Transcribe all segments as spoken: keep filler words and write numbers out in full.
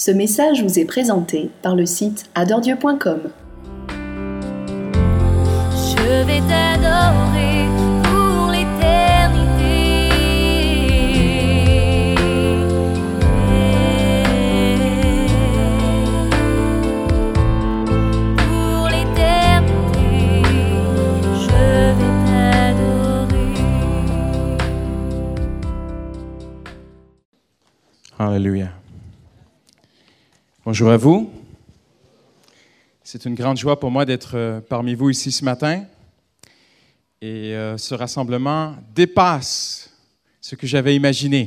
Ce message vous est présenté par le site adore dieu point com. Je vais t'adorer pour l'éternité. Pour l'éternité, je vais t'adorer. Alléluia. Bonjour à vous. C'est une grande joie pour moi d'être euh, parmi vous ici ce matin. Et euh, ce rassemblement dépasse ce que j'avais imaginé.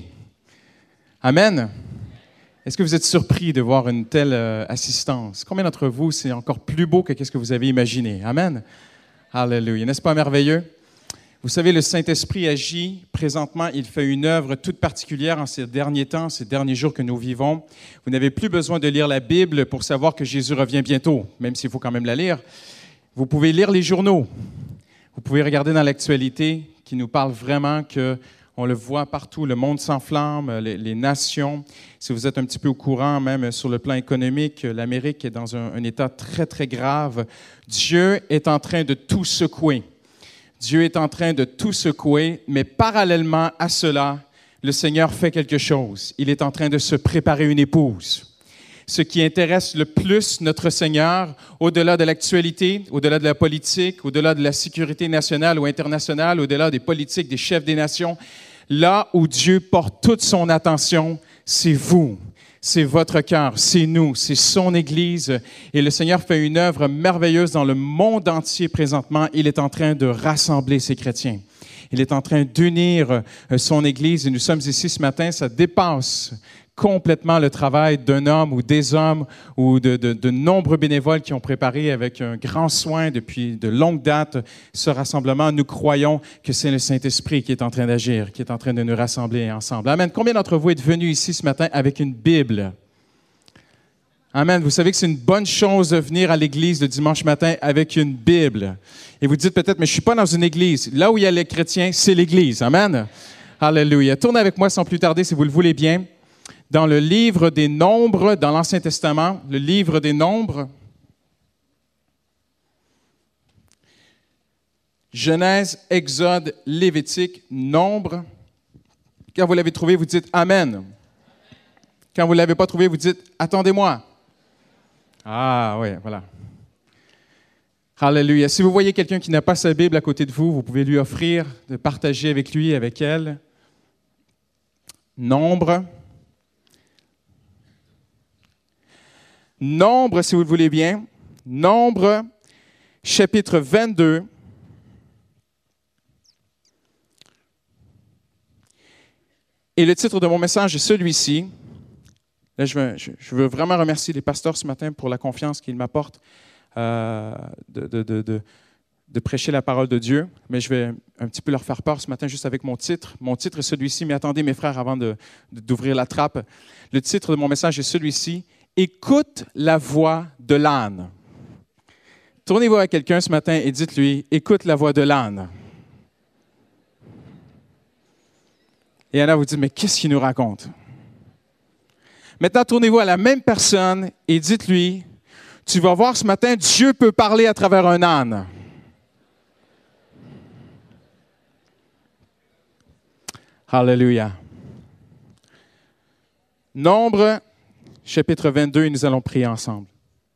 Amen. Est-ce que vous êtes surpris de voir une telle euh, assistance? Combien d'entre vous, c'est encore plus beau que ce que vous avez imaginé? Amen. Alléluia. N'est-ce pas merveilleux? Vous savez, le Saint-Esprit agit. Présentement, il fait une œuvre toute particulière en ces derniers temps, ces derniers jours que nous vivons. Vous n'avez plus besoin de lire la Bible pour savoir que Jésus revient bientôt, même s'il faut quand même la lire. Vous pouvez lire les journaux. Vous pouvez regarder dans l'actualité qui nous parle vraiment que on le voit partout, le monde s'enflamme, les, les nations. Si vous êtes un petit peu au courant, même sur le plan économique, l'Amérique est dans un, un état très, très grave. Dieu est en train de tout secouer. Dieu est en train de tout secouer, mais parallèlement à cela, le Seigneur fait quelque chose. Il est en train de se préparer une épouse. Ce qui intéresse le plus notre Seigneur, au-delà de l'actualité, au-delà de la politique, au-delà de la sécurité nationale ou internationale, au-delà des politiques, des chefs des nations, là où Dieu porte toute son attention, c'est vous. C'est votre cœur, c'est nous, c'est son Église. Et le Seigneur fait une œuvre merveilleuse dans le monde entier présentement. Il est en train de rassembler ses chrétiens. Il est en train d'unir son Église. Et nous sommes ici ce matin, ça dépasse complètement le travail d'un homme ou des hommes ou de, de, de nombreux bénévoles qui ont préparé avec un grand soin depuis de longues dates ce rassemblement. Nous croyons que c'est le Saint-Esprit qui est en train d'agir, qui est en train de nous rassembler ensemble. Amen. Combien d'entre vous êtes venus ici ce matin avec une Bible? Amen. Vous savez que c'est une bonne chose de venir à l'église le dimanche matin avec une Bible. Et vous dites peut-être, mais je ne suis pas dans une église. Là où il y a les chrétiens, c'est l'église. Amen. Alléluia. Tournez avec moi sans plus tarder, si vous le voulez bien. Dans le livre des Nombres, dans l'Ancien Testament, le livre des Nombres, Genèse, Exode, Lévitique, Nombres. Quand vous l'avez trouvé, vous dites « Amen ». Quand vous ne l'avez pas trouvé, vous dites « Attendez-moi ». Ah oui, voilà. Alléluia. Si vous voyez quelqu'un qui n'a pas sa Bible à côté de vous, vous pouvez lui offrir de partager avec lui, avec elle. Nombres. Nombre, si vous le voulez bien, Nombre, chapitre vingt-deux. Et le titre de mon message est celui-ci. Là, je veux, je veux vraiment remercier les pasteurs ce matin pour la confiance qu'ils m'apportent euh, de, de, de, de, de prêcher la parole de Dieu. Mais je vais un petit peu leur faire peur ce matin juste avec mon titre. Mon titre est celui-ci, mais attendez mes frères avant de, de, d'ouvrir la trappe. Le titre de mon message est celui-ci. Écoute la voix de l'âne. Tournez-vous à quelqu'un ce matin et dites-lui, écoute la voix de l'âne. Et Anna vous dit, mais qu'est-ce qu'il nous raconte? Maintenant, tournez-vous à la même personne et dites-lui, tu vas voir ce matin, Dieu peut parler à travers un âne. Alléluia. Nombre chapitre vingt-deux, et nous allons prier ensemble.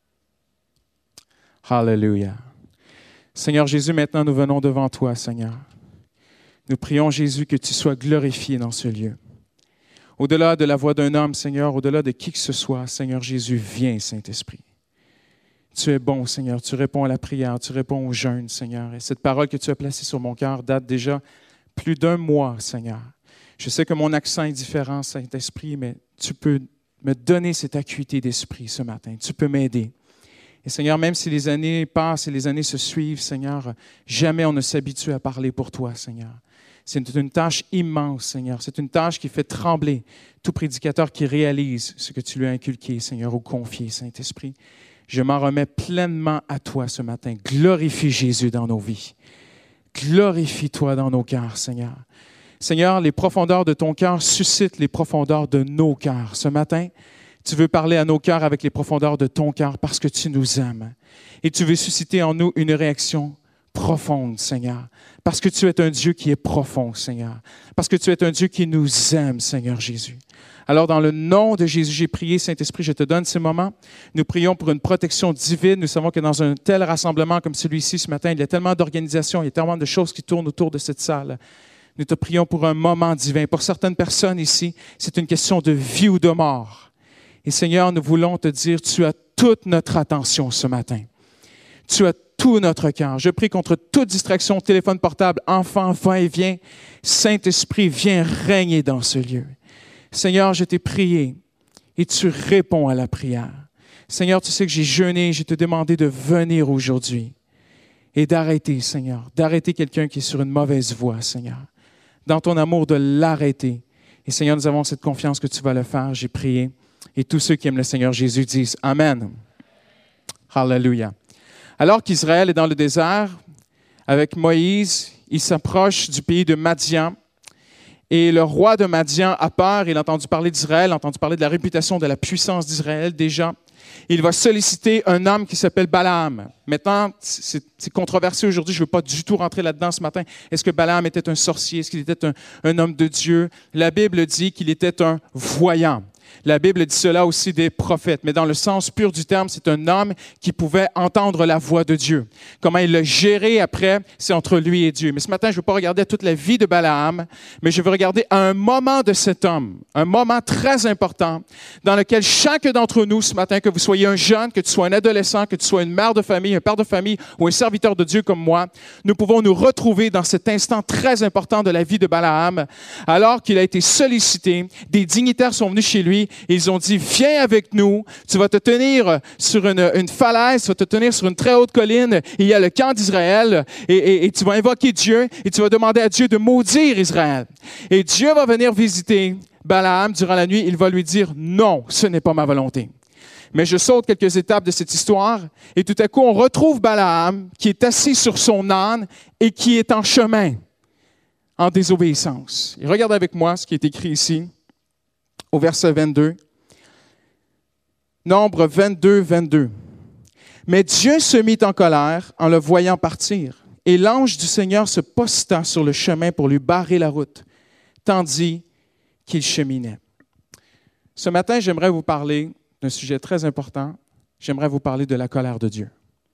Alléluia. Seigneur Jésus, maintenant nous venons devant toi, Seigneur. Nous prions, Jésus, que tu sois glorifié dans ce lieu. Au-delà de la voix d'un homme, Seigneur, au-delà de qui que ce soit, Seigneur Jésus, viens, Saint-Esprit. Tu es bon, Seigneur. Tu réponds à la prière, tu réponds au jeûne, Seigneur. Et cette parole que tu as placée sur mon cœur date déjà plus d'un mois, Seigneur. Je sais que mon accent est différent, Saint-Esprit, mais tu peux me donner cette acuité d'esprit ce matin. Tu peux m'aider. Et Seigneur, même si les années passent et les années se suivent, Seigneur, jamais on ne s'habitue à parler pour toi, Seigneur. C'est une tâche immense, Seigneur. C'est une tâche qui fait trembler tout prédicateur qui réalise ce que tu lui as inculqué, Seigneur, ou confié, Saint-Esprit. Je m'en remets pleinement à toi ce matin. Glorifie Jésus dans nos vies. Glorifie-toi dans nos cœurs, Seigneur. Seigneur, les profondeurs de ton cœur suscitent les profondeurs de nos cœurs. Ce matin, Tu veux parler à nos cœurs avec les profondeurs de ton cœur parce que tu nous aimes. Et tu veux susciter en nous une réaction profonde, Seigneur, parce que tu es un Dieu qui est profond, Seigneur, parce que tu es un Dieu qui nous aime, Seigneur Jésus. Alors, dans le nom de Jésus, j'ai prié, Saint-Esprit, je te donne ces moments. Nous prions pour une protection divine. Nous savons que dans un tel rassemblement comme celui-ci ce matin, il y a tellement d'organisations, il y a tellement de choses qui tournent autour de cette salle. Nous te prions pour un moment divin. Pour certaines personnes ici, c'est une question de vie ou de mort. Et Seigneur, nous voulons te dire, tu as toute notre attention ce matin. Tu as tout notre cœur. Je prie contre toute distraction, téléphone portable, enfant, va et viens. Saint-Esprit, viens régner dans ce lieu. Seigneur, je t'ai prié et tu réponds à la prière. Seigneur, tu sais que j'ai jeûné, je t'ai demandé de venir aujourd'hui et d'arrêter, Seigneur, d'arrêter quelqu'un qui est sur une mauvaise voie, Seigneur. Dans ton amour, de l'arrêter. Et Seigneur, nous avons cette confiance que tu vas le faire. J'ai prié. Et tous ceux qui aiment le Seigneur Jésus disent Amen. Hallelujah. Alors qu'Israël est dans le désert, avec Moïse, il s'approche du pays de Madian. Et le roi de Madian a peur, il a entendu parler d'Israël, a entendu parler de la réputation, de la puissance d'Israël déjà. Il va solliciter un homme qui s'appelle Balaam. Maintenant, c'est, c'est controversé aujourd'hui, je ne veux pas du tout rentrer là-dedans ce matin. Est-ce que Balaam était un sorcier? Est-ce qu'il était un, un homme de Dieu? La Bible dit qu'il était un voyant. La Bible dit cela aussi des prophètes, mais dans le sens pur du terme, c'est un homme qui pouvait entendre la voix de Dieu. Comment il l'a géré après, c'est entre lui et Dieu. Mais ce matin, je ne veux pas regarder toute la vie de Balaam, mais je veux regarder un moment de cet homme, un moment très important dans lequel chacun d'entre nous ce matin, que vous soyez un jeune, que tu sois un adolescent, que tu sois une mère de famille, un père de famille ou un serviteur de Dieu comme moi, nous pouvons nous retrouver dans cet instant très important de la vie de Balaam, alors qu'il a été sollicité, des dignitaires sont venus chez lui. Et ils ont dit, viens avec nous, tu vas te tenir sur une, une falaise, tu vas te tenir sur une très haute colline, il y a le camp d'Israël, et, et, et tu vas invoquer Dieu, et tu vas demander à Dieu de maudire Israël. Et Dieu va venir visiter Balaam durant la nuit, il va lui dire, non, ce n'est pas ma volonté. Mais je saute quelques étapes de cette histoire, et tout à coup, on retrouve Balaam, qui est assis sur son âne, et qui est en chemin, en désobéissance. Et regarde avec moi ce qui est écrit ici. Au verset vingt-deux. Nombre vingt-deux, vingt-deux. Mais Dieu se mit en colère en le voyant partir, et l'ange du Seigneur se posta sur le chemin pour lui barrer la route, tandis qu'il cheminait. Ce matin, j'aimerais vous parler d'un sujet très important. J'aimerais vous parler de la colère de Dieu.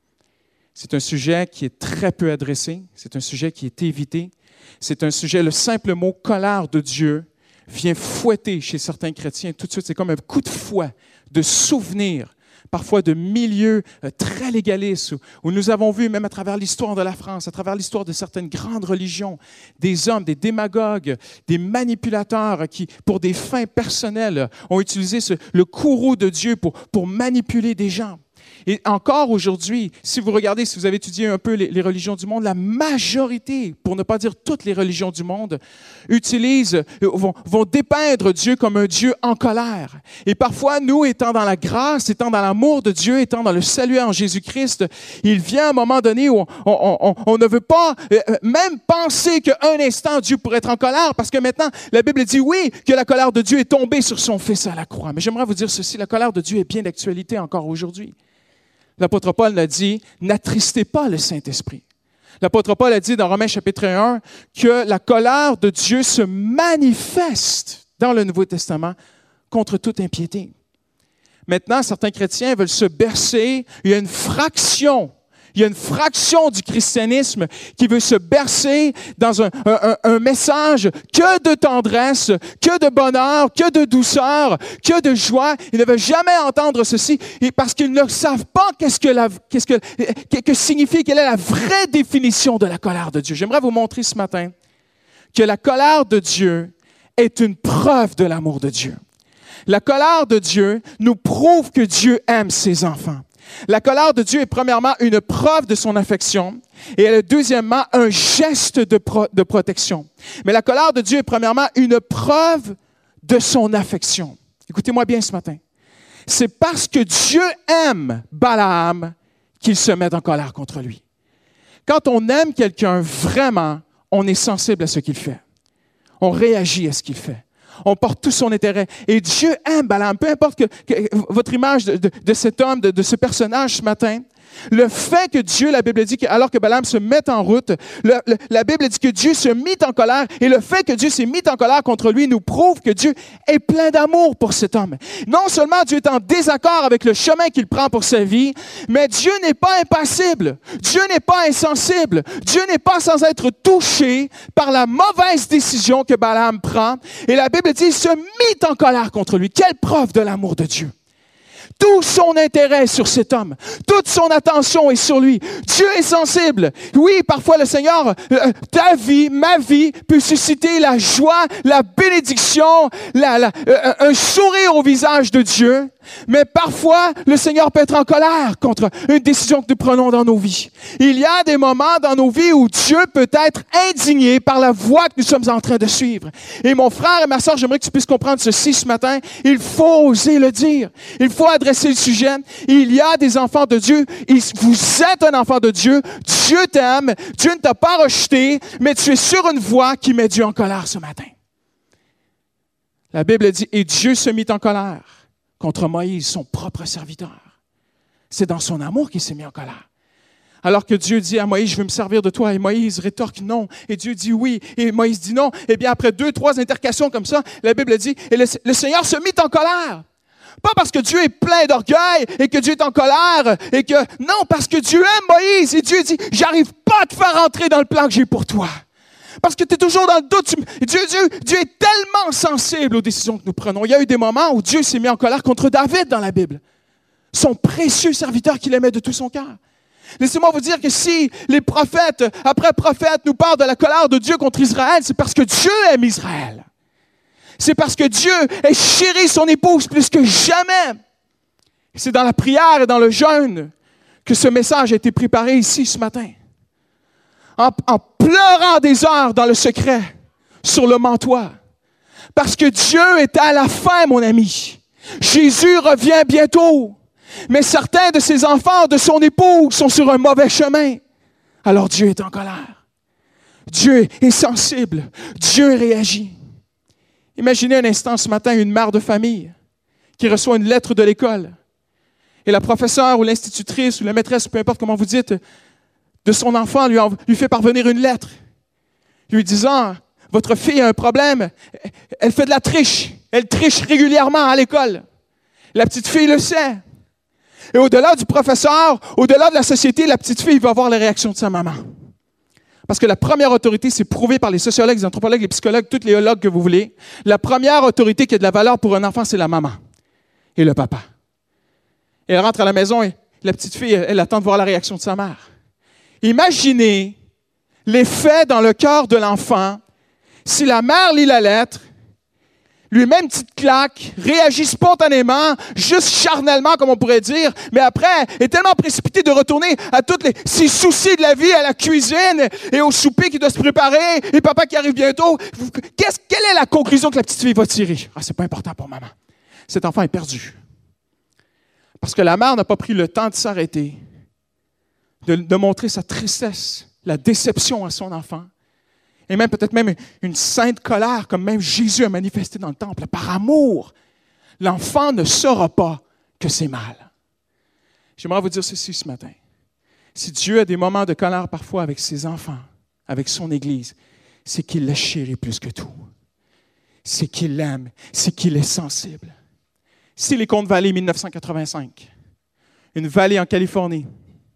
C'est un sujet qui est très peu adressé, c'est un sujet qui est évité. C'est un sujet, le simple mot « colère de Dieu » vient fouetter chez certains chrétiens tout de suite. C'est comme un coup de fouet de souvenirs, parfois de milieux très légalistes, où, où nous avons vu, même à travers l'histoire de la France, à travers l'histoire de certaines grandes religions, des hommes, des démagogues, des manipulateurs qui, pour des fins personnelles, ont utilisé ce, le courroux de Dieu pour, pour manipuler des gens. Et encore aujourd'hui, si vous regardez, si vous avez étudié un peu les, les religions du monde, la majorité, pour ne pas dire toutes les religions du monde, utilisent, vont, vont dépeindre Dieu comme un Dieu en colère. Et parfois, nous, étant dans la grâce, étant dans l'amour de Dieu, étant dans le salut en Jésus-Christ, il vient un moment donné où on, on, on, on ne veut pas euh, même penser qu'un instant Dieu pourrait être en colère, parce que maintenant, la Bible dit oui, que la colère de Dieu est tombée sur son Fils à la croix. Mais j'aimerais vous dire ceci, la colère de Dieu est bien d'actualité encore aujourd'hui. L'apôtre Paul l'a dit, n'attristez pas le Saint-Esprit. L'apôtre Paul a dit dans Romains chapitre un que la colère de Dieu se manifeste dans le Nouveau Testament contre toute impiété. Maintenant, certains chrétiens veulent se bercer, il y a une fraction, il y a une fraction du christianisme qui veut se bercer dans un, un, un message que de tendresse, que de bonheur, que de douceur, que de joie. Ils ne veulent jamais entendre ceci parce qu'ils ne savent pas qu'est-ce que, la, qu'est-ce que, que, que signifie, quelle est la vraie définition de la colère de Dieu. J'aimerais vous montrer ce matin que la colère de Dieu est une preuve de l'amour de Dieu. La colère de Dieu nous prouve que Dieu aime ses enfants. La colère de Dieu est premièrement une preuve de son affection et elle est deuxièmement un geste de, pro- de protection. Mais la colère de Dieu est premièrement une preuve de son affection. Écoutez-moi bien ce matin. C'est parce que Dieu aime Balaam qu'il se met en colère contre lui. Quand on aime quelqu'un vraiment, on est sensible à ce qu'il fait. On réagit à ce qu'il fait. On porte tout son intérêt. Et Dieu aime Balaam. Peu importe que, que votre image de, de, de cet homme, de, de ce personnage ce matin, le fait que Dieu, la Bible dit, que, alors que Balaam se met en route, le, le, la Bible dit que Dieu se mit en colère, et le fait que Dieu s'est mis en colère contre lui nous prouve que Dieu est plein d'amour pour cet homme. Non seulement Dieu est en désaccord avec le chemin qu'il prend pour sa vie, mais Dieu n'est pas impassible, Dieu n'est pas insensible, Dieu n'est pas sans être touché par la mauvaise décision que Balaam prend, et la Bible dit, il se mit en colère contre lui. Quelle preuve de l'amour de Dieu! Tout son intérêt est sur cet homme. Toute son attention est sur lui. Dieu est sensible. Oui, parfois le Seigneur, euh, ta vie, ma vie, peut susciter la joie, la bénédiction, la, la, euh, un sourire au visage de Dieu. Mais parfois, le Seigneur peut être en colère contre une décision que nous prenons dans nos vies. Il y a des moments dans nos vies où Dieu peut être indigné par la voie que nous sommes en train de suivre. Et mon frère et ma sœur, j'aimerais que tu puisses comprendre ceci ce matin. Il faut oser le dire. Il faut adresser le sujet. Il y a des enfants de Dieu. Vous êtes un enfant de Dieu. Dieu t'aime. Dieu ne t'a pas rejeté, mais tu es sur une voie qui met Dieu en colère ce matin. La Bible dit, et Dieu se mit en colère contre Moïse, son propre serviteur. C'est dans son amour qu'il s'est mis en colère. Alors que Dieu dit à Moïse, je veux me servir de toi. Et Moïse rétorque non. Et Dieu dit oui. Et Moïse dit non. Et bien après deux, trois intercations comme ça, la Bible dit, et le, le Seigneur se mit en colère. Pas parce que Dieu est plein d'orgueil et que Dieu est en colère. et que Non, parce que Dieu aime Moïse. Et Dieu dit, j'arrive pas à te faire entrer dans le plan que j'ai pour toi. Parce que tu es toujours dans le doute. Dieu, Dieu, Dieu est tellement sensible aux décisions que nous prenons. Il y a eu des moments où Dieu s'est mis en colère contre David dans la Bible. Son précieux serviteur qu'il aimait de tout son cœur. Laissez-moi vous dire que si les prophètes, après prophètes, nous parlent de la colère de Dieu contre Israël, c'est parce que Dieu aime Israël. C'est parce que Dieu a chéri son épouse plus que jamais. C'est dans la prière et dans le jeûne que ce message a été préparé ici ce matin. En, en pleurant des heures dans le secret, sur le mantoir. Parce que Dieu est à la fin, mon ami. Jésus revient bientôt. Mais certains de ses enfants, de son époux, sont sur un mauvais chemin. Alors Dieu est en colère. Dieu est sensible. Dieu réagit. Imaginez un instant ce matin une mère de famille qui reçoit une lettre de l'école. Et la professeure ou l'institutrice ou la maîtresse, peu importe comment vous dites, de son enfant lui, en, lui fait parvenir une lettre, lui disant, votre fille a un problème, elle fait de la triche, elle triche régulièrement à l'école. La petite fille le sait. Et au-delà du professeur, au-delà de la société, la petite fille va voir la réaction de sa maman. Parce que la première autorité, c'est prouvé par les sociologues, les anthropologues, les psychologues, tous les biologues que vous voulez. La première autorité qui a de la valeur pour un enfant, c'est la maman et le papa. Et elle rentre à la maison et la petite fille, elle, elle attend de voir la réaction de sa mère. Imaginez l'effet dans le cœur de l'enfant si la mère lit la lettre, lui met une petite claque, réagit spontanément, juste charnellement, comme on pourrait dire, mais après est tellement précipitée de retourner à tous les ses soucis de la vie, à la cuisine et au souper qui doit se préparer, et papa qui arrive bientôt. Qu'est-ce, quelle est la conclusion que la petite fille va tirer? Ah, c'est pas important pour maman. Cet enfant est perdu. Parce que la mère n'a pas pris le temps de s'arrêter, de, de montrer sa tristesse, la déception à son enfant, et même peut-être même une sainte colère, comme même Jésus a manifesté dans le temple. Par amour, l'enfant ne saura pas que c'est mal. J'aimerais vous dire ceci ce matin. Si Dieu a des moments de colère parfois avec ses enfants, avec son Église, c'est qu'il la chérit plus que tout. C'est qu'il l'aime, c'est qu'il est sensible. Silicon Valley, dix-neuf cent quatre-vingt-cinq, une vallée en Californie,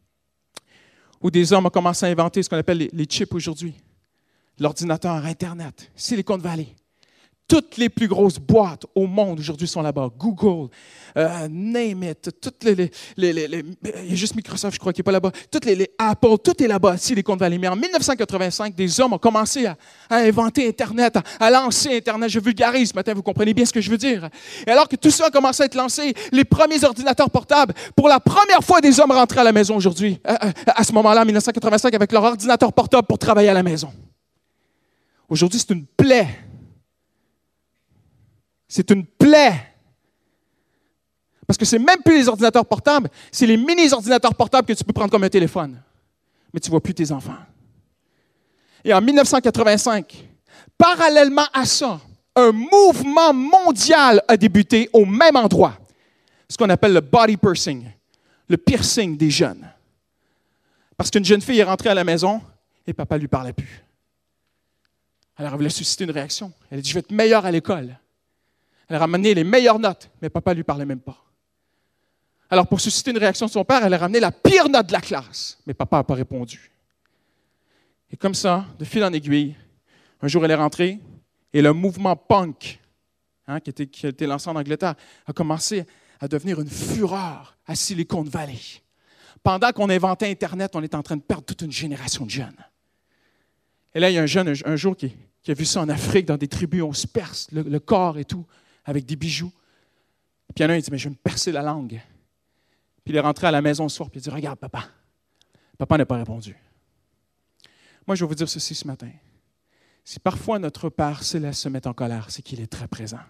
où des hommes ont commencé à inventer ce qu'on appelle les, les chips aujourd'hui. L'ordinateur, Internet, Silicon Valley. Toutes les plus grosses boîtes au monde aujourd'hui sont là-bas. Google, euh, name it, toutes les, les, les, les, les, il y a juste Microsoft, je crois, qui n'est pas là-bas. Toutes les, les Apple, tout est là-bas, Silicon Valley. Mais en dix-neuf cent quatre-vingt-cinq, des hommes ont commencé à, à inventer Internet, à, à lancer Internet. Je vulgarise ce matin, vous comprenez bien ce que je veux dire. Et alors que tout ça a commencé à être lancé, les premiers ordinateurs portables, pour la première fois, des hommes rentraient à la maison aujourd'hui, à, à, à ce moment-là, en dix-neuf cent quatre-vingt-cinq, avec leur ordinateur portable pour travailler à la maison. Aujourd'hui, c'est une plaie. C'est une plaie. Parce que c'est même plus les ordinateurs portables, c'est les mini-ordinateurs portables que tu peux prendre comme un téléphone. Mais tu ne vois plus tes enfants. Et en dix-neuf cent quatre-vingt-cinq, parallèlement à ça, un mouvement mondial a débuté au même endroit. Ce qu'on appelle le body piercing, le piercing des jeunes. Parce qu'une jeune fille est rentrée à la maison et papa ne lui parlait plus. Alors, elle voulait susciter une réaction. Elle a dit, je vais être meilleure à l'école. Elle a ramené les meilleures notes, mais papa ne lui parlait même pas. Alors, pour susciter une réaction de son père, elle a ramené la pire note de la classe, mais papa n'a pas répondu. Et comme ça, de fil en aiguille, un jour, elle est rentrée et le mouvement punk, hein, qui, était, qui a été lancé en Angleterre, a commencé à devenir une fureur à Silicon Valley. Pendant qu'on inventait Internet, on était en train de perdre toute une génération de jeunes. Et là, il y a un jeune, un, un jour, qui, qui a vu ça en Afrique, dans des tribus, on se perce le, le corps et tout, avec des bijoux. Puis il y en a un, il dit, mais je vais me percer la langue. Puis il est rentré à la maison ce soir, puis il dit, regarde, papa. Papa n'a pas répondu. Moi, je vais vous dire ceci ce matin. Si parfois notre Père céleste se met en colère, c'est qu'il est très présent.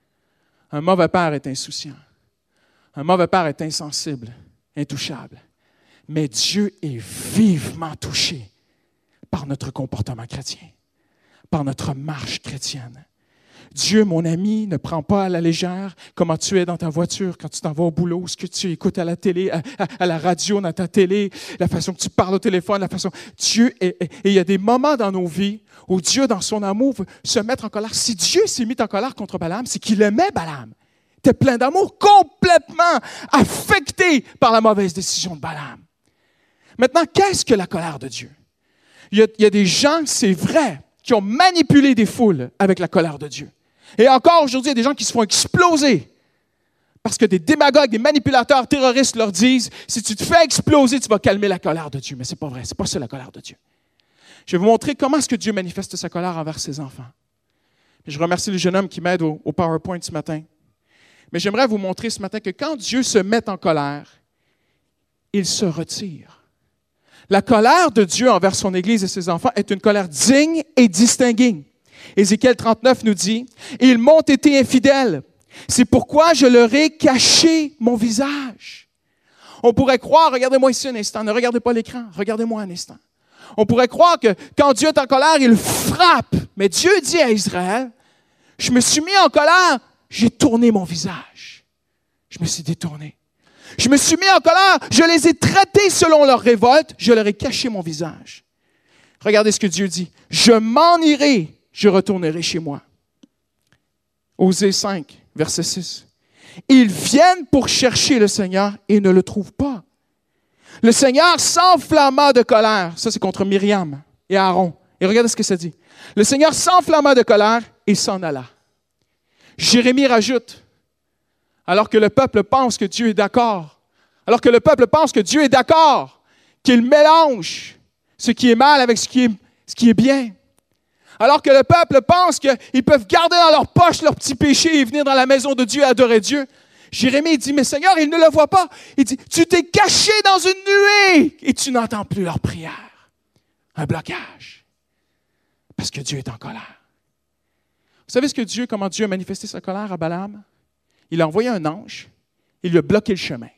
Un mauvais père est insouciant. Un mauvais père est insensible, intouchable. Mais Dieu est vivement touché par notre comportement chrétien, par notre marche chrétienne. Dieu, mon ami, ne prend pas à la légère comment tu es dans ta voiture, quand tu t'en vas au boulot, ce que tu écoutes à la télé, à, à, à la radio, dans ta télé, la façon que tu parles au téléphone, la façon... Dieu est, et il y a des moments dans nos vies où Dieu, dans son amour, veut se mettre en colère. Si Dieu s'est mis en colère contre Balaam, c'est qu'il aimait Balaam. Il était plein d'amour, complètement affecté par la mauvaise décision de Balaam. Maintenant, qu'est-ce que la colère de Dieu? Il y a, il y a des gens, c'est vrai, qui ont manipulé des foules avec la colère de Dieu. Et encore aujourd'hui, il y a des gens qui se font exploser parce que des démagogues, des manipulateurs terroristes leur disent, si tu te fais exploser, tu vas calmer la colère de Dieu. Mais ce n'est pas vrai, ce n'est pas ça la colère de Dieu. Je vais vous montrer comment est-ce que Dieu manifeste sa colère envers ses enfants. Et je remercie le jeune homme qui m'aide au, au PowerPoint ce matin. Mais j'aimerais vous montrer ce matin que quand Dieu se met en colère, il se retire. La colère de Dieu envers son Église et ses enfants est une colère digne et distinguée. Ézéchiel trente-neuf nous dit, « Ils m'ont été infidèles. C'est pourquoi je leur ai caché mon visage. » On pourrait croire, regardez-moi ici un instant, ne regardez pas l'écran, regardez-moi un instant. On pourrait croire que quand Dieu est en colère, il frappe. Mais Dieu dit à Israël, « Je me suis mis en colère, j'ai tourné mon visage. Je me suis détourné. Je me suis mis en colère, je les ai traités selon leur révolte, je leur ai caché mon visage. » Regardez ce que Dieu dit, « Je m'en irai. Je retournerai chez moi. » Osée cinq, verset six. Ils viennent pour chercher le Seigneur et ne le trouvent pas. Le Seigneur s'enflamma de colère. Ça, c'est contre Myriam et Aaron. Et regardez ce que ça dit. Le Seigneur s'enflamma de colère et s'en alla. Jérémie rajoute, alors que le peuple pense que Dieu est d'accord, alors que le peuple pense que Dieu est d'accord, qu'il mélange ce qui est mal avec ce qui est, ce qui est bien. Alors que le peuple pense qu'ils peuvent garder dans leur poche leurs petits péchés et venir dans la maison de Dieu et adorer Dieu. Jérémie dit, mais Seigneur, ils ne le voient pas. Il dit, tu t'es caché dans une nuée et tu n'entends plus leurs prières. Un blocage. Parce que Dieu est en colère. Vous savez ce que Dieu, comment Dieu a manifesté sa colère à Balaam? Il a envoyé un ange, il lui a bloqué le chemin.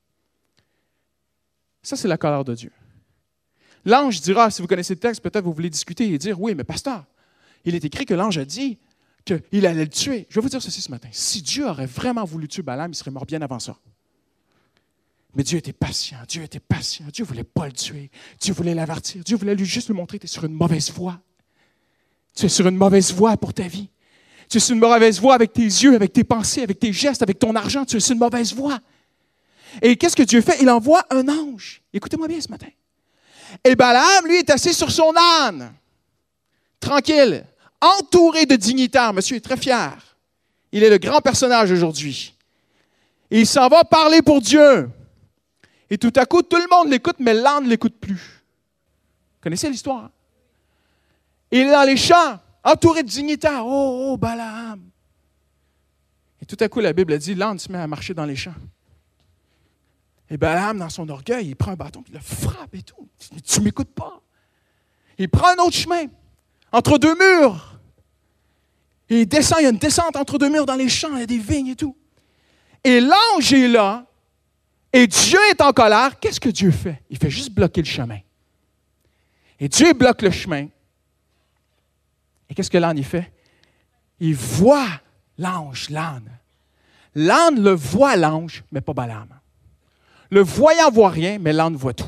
Ça, c'est la colère de Dieu. L'ange dira, si vous connaissez le texte, peut-être vous voulez discuter et dire, oui, mais pasteur, il est écrit que l'ange a dit qu'il allait le tuer. Je vais vous dire ceci ce matin. Si Dieu aurait vraiment voulu tuer Balaam, il serait mort bien avant ça. Mais Dieu était patient, Dieu était patient. Dieu ne voulait pas le tuer. Dieu voulait l'avertir. Dieu voulait lui juste lui montrer que tu es sur une mauvaise voie. Tu es sur une mauvaise voie pour ta vie. Tu es sur une mauvaise voie avec tes yeux, avec tes pensées, avec tes gestes, avec ton argent. Tu es sur une mauvaise voie. Et qu'est-ce que Dieu fait? Il envoie un ange. Écoutez-moi bien ce matin. Et Balaam, lui, est assis sur son âne, tranquille, entouré de dignitaires. Monsieur est très fier. Il est le grand personnage aujourd'hui. Et il s'en va parler pour Dieu. Et tout à coup, tout le monde l'écoute, mais l'âne ne l'écoute plus. Vous connaissez l'histoire? Hein? Il est dans les champs, entouré de dignitaires. Oh, oh, Balaam. Et tout à coup, la Bible dit, l'âne se met à marcher dans les champs. Et Balaam, dans son orgueil, il prend un bâton, il le frappe et tout. Tu ne m'écoutes pas. Il prend un autre chemin, entre deux murs. Et il descend, il y a une descente entre deux murs dans les champs, il y a des vignes et tout. Et l'ange est là, et Dieu est en colère. Qu'est-ce que Dieu fait? Il fait juste bloquer le chemin. Et Dieu bloque le chemin. Et qu'est-ce que l'âne y fait? il voit l'ange, l'âne. L'âne le voit, l'ange, mais pas Balaam. Le voyant voit rien, mais l'âne voit tout.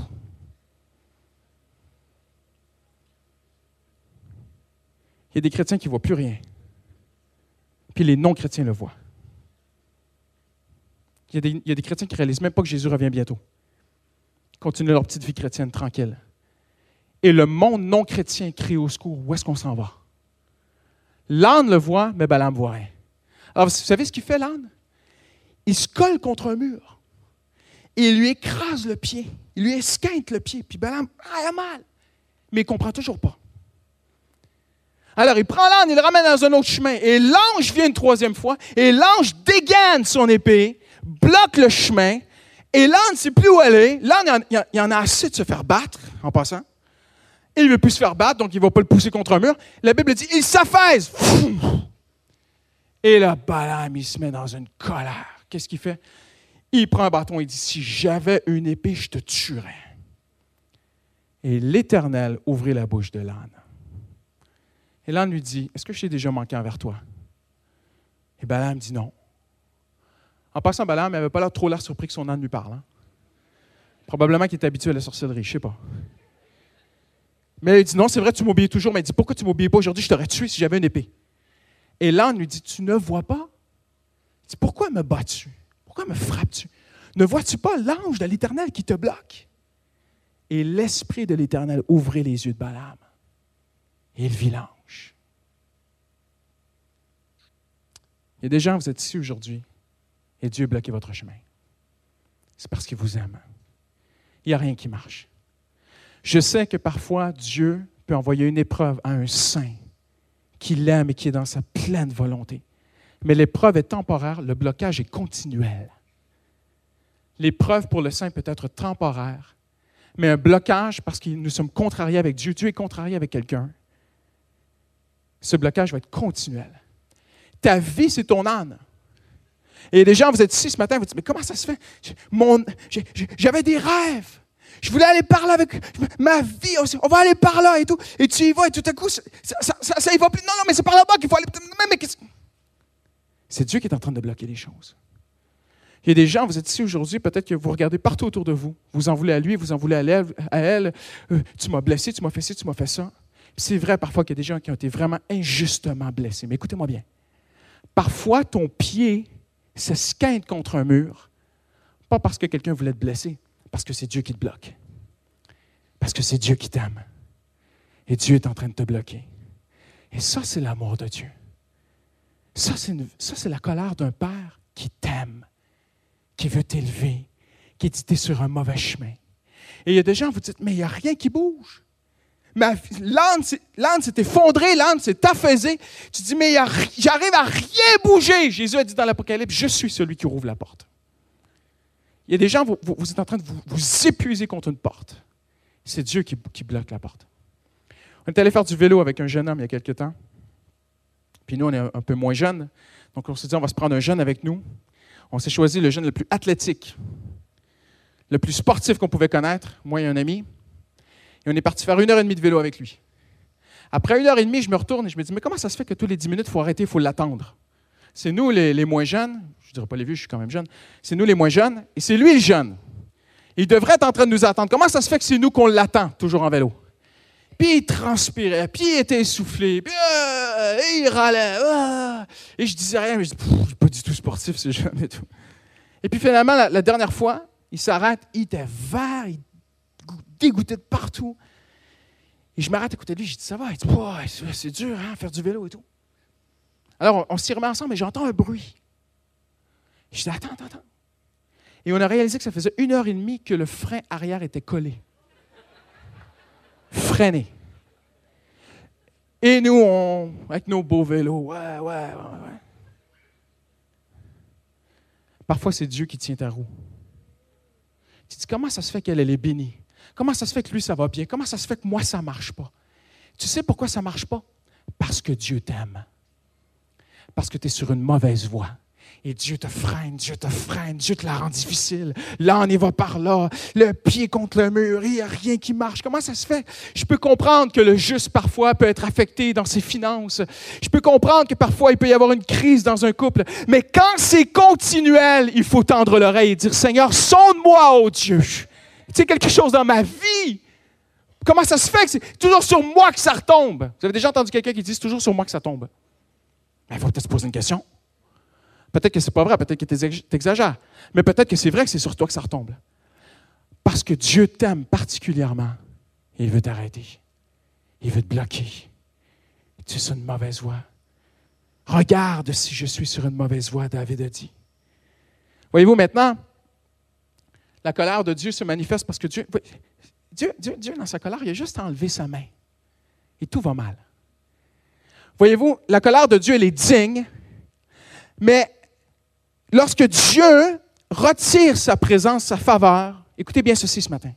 Il y a des chrétiens qui ne voient plus rien. Puis les non-chrétiens le voient. Il y a des, il y a des chrétiens qui ne réalisent même pas que Jésus revient bientôt. Ils continuent leur petite vie chrétienne tranquille. Et le monde non-chrétien crie au secours. Où est-ce qu'on s'en va? L'âne le voit, mais Balaam ne voit rien. Alors, vous savez ce qu'il fait, l'âne? Il se colle contre un mur. Et il lui écrase le pied. Il lui esquinte le pied. Puis Balaam, ah, il a mal. Mais il ne comprend toujours pas. Alors, il prend l'âne, il le ramène dans un autre chemin. Et l'ange vient une troisième fois. Et l'ange dégaine son épée, bloque le chemin. Et l'âne ne sait plus où aller. L'âne, il en, il en a assez de se faire battre, en passant. Il ne veut plus se faire battre, donc il ne va pas le pousser contre un mur. La Bible dit, il s'affaisse. Et là, Balaam, il se met dans une colère. Qu'est-ce qu'il fait? Il prend un bâton et dit, si j'avais une épée, je te tuerais. Et l'Éternel ouvrit la bouche de l'âne. Et l'âne lui dit, est-ce que je t'ai déjà manqué envers toi? Et Balaam dit non. En passant, Balaam n'avait pas l'air trop l'air surpris que son âne lui parle. Hein? Probablement qu'il était habitué à la sorcellerie, je ne sais pas. Mais il dit, non, c'est vrai, tu m'obéis toujours. Mais il dit, pourquoi tu ne m'obéis pas aujourd'hui? Je t'aurais tué si j'avais une épée. Et l'âne lui dit, tu ne vois pas? Il dit, pourquoi me bats-tu? Pourquoi me frappes-tu? Ne vois-tu pas l'ange de l'Éternel qui te bloque? Et l'Esprit de l'Éternel ouvrit les yeux de Balaam. Et il vit l'ange. Il y a des gens, vous êtes ici aujourd'hui, et Dieu a bloqué votre chemin. C'est parce qu'il vous aime. Il n'y a rien qui marche. Je sais que parfois, Dieu peut envoyer une épreuve à un saint qui l'aime et qui est dans sa pleine volonté. Mais l'épreuve est temporaire, le blocage est continuel. L'épreuve pour le saint peut être temporaire, mais un blocage, parce que nous sommes contrariés avec Dieu, Dieu est contrarié avec quelqu'un, ce blocage va être continuel. Ta vie, c'est ton âne. Et il y a des gens, vous êtes ici ce matin, vous dites, mais comment ça se fait? Mon, j'ai, j'avais des rêves. Je voulais aller par là avec ma vie. On va aller par là et tout. Et tu y vas et tout à coup, ça, ça, ça, ça y va plus. Non, non, mais c'est par là-bas qu'il faut aller. Mais, mais qu'est-ce... C'est Dieu qui est en train de bloquer les choses. Il y a des gens, vous êtes ici aujourd'hui, peut-être que vous regardez partout autour de vous. Vous en voulez à lui, vous en voulez à elle. À elle. Euh, tu m'as blessé, tu m'as fait ci, tu m'as fait ça. Puis c'est vrai parfois qu'il y a des gens qui ont été vraiment injustement blessés. Mais écoutez-moi bien. Parfois, ton pied se squinte contre un mur, pas parce que quelqu'un voulait te blesser, parce que c'est Dieu qui te bloque. Parce que c'est Dieu qui t'aime. Et Dieu est en train de te bloquer. Et ça, c'est l'amour de Dieu. Ça, c'est, une, ça, c'est la colère d'un père qui t'aime, qui veut t'élever, qui dit t'es sur un mauvais chemin. Et il y a des gens, vous dites, mais il n'y a rien qui bouge. Ma, l'âne, s'est, l'âne s'est effondré, l'âne s'est affaissé. Tu dis, mais a, j'arrive à rien bouger. Jésus a dit dans l'Apocalypse, je suis celui qui rouvre la porte. Il y a des gens, vous, vous, vous êtes en train de vous, vous épuiser contre une porte. C'est Dieu qui, qui bloque la porte. On est allé faire du vélo avec un jeune homme il y a quelques temps. Puis nous, on est un, un peu moins jeunes. Donc on s'est dit, on va se prendre un jeune avec nous. On s'est choisi le jeune le plus athlétique, le plus sportif qu'on pouvait connaître, moi et un ami. Et on est parti faire une heure et demie de vélo avec lui. Après une heure et demie, je me retourne et je me dis, mais comment ça se fait que tous les dix minutes, il faut arrêter, il faut l'attendre? C'est nous, les, les moins jeunes, je ne dirais pas les vieux, je suis quand même jeune, c'est nous les moins jeunes, et c'est lui le jeune. Il devrait être en train de nous attendre. Comment ça se fait que c'est nous qu'on l'attend, toujours en vélo? Puis il transpirait, puis il était essoufflé, puis euh, et il râlait. Euh, et je disais rien, mais je dis, pas du tout sportif, ce jeune et tout. Et puis finalement, la, la dernière fois, il s'arrête, il était vert, il dégoûté de partout. Et je m'arrête à côté de lui, je dis, ça va? Il dit, oh, c'est, c'est dur, hein, faire du vélo et tout. Alors, on, on s'y remet ensemble, mais j'entends un bruit. Je dis, attends, attends, attends. Et on a réalisé que ça faisait une heure et demie que le frein arrière était collé. Freiné. Et nous, on, avec nos beaux vélos, ouais, ouais, ouais, ouais. Parfois, c'est Dieu qui tient ta roue. Tu te dis, comment ça se fait qu'elle, elle est bénie? Comment ça se fait que lui, ça va bien? Comment ça se fait que moi, ça ne marche pas? Tu sais pourquoi ça ne marche pas? Parce que Dieu t'aime. Parce que tu es sur une mauvaise voie. Et Dieu te freine, Dieu te freine, Dieu te la rend difficile. Là, on y va par là, le pied contre le mur, il n'y a rien qui marche. Comment ça se fait? Je peux comprendre que le juste, parfois, peut être affecté dans ses finances. Je peux comprendre que parfois, il peut y avoir une crise dans un couple. Mais quand c'est continuel, il faut tendre l'oreille et dire, Seigneur, sonde-moi, ô Dieu. Tu sais, quelque chose dans ma vie. Comment ça se fait que c'est toujours sur moi que ça retombe? Vous avez déjà entendu quelqu'un qui dit, c'est toujours sur moi que ça tombe? Il faut peut-être se poser une question. Peut-être que ce n'est pas vrai, peut-être que tu exagères, mais peut-être que c'est vrai que c'est sur toi que ça retombe. Parce que Dieu t'aime particulièrement et il veut t'arrêter. Il veut te bloquer. Tu es sur une mauvaise voie. Regarde si je suis sur une mauvaise voie, David a dit. Voyez-vous maintenant, la colère de Dieu se manifeste parce que Dieu, Dieu, Dieu, Dieu dans sa colère, il a juste enlevé sa main. Et tout va mal. Voyez-vous, la colère de Dieu, elle est digne, mais lorsque Dieu retire sa présence, sa faveur, écoutez bien ceci ce matin,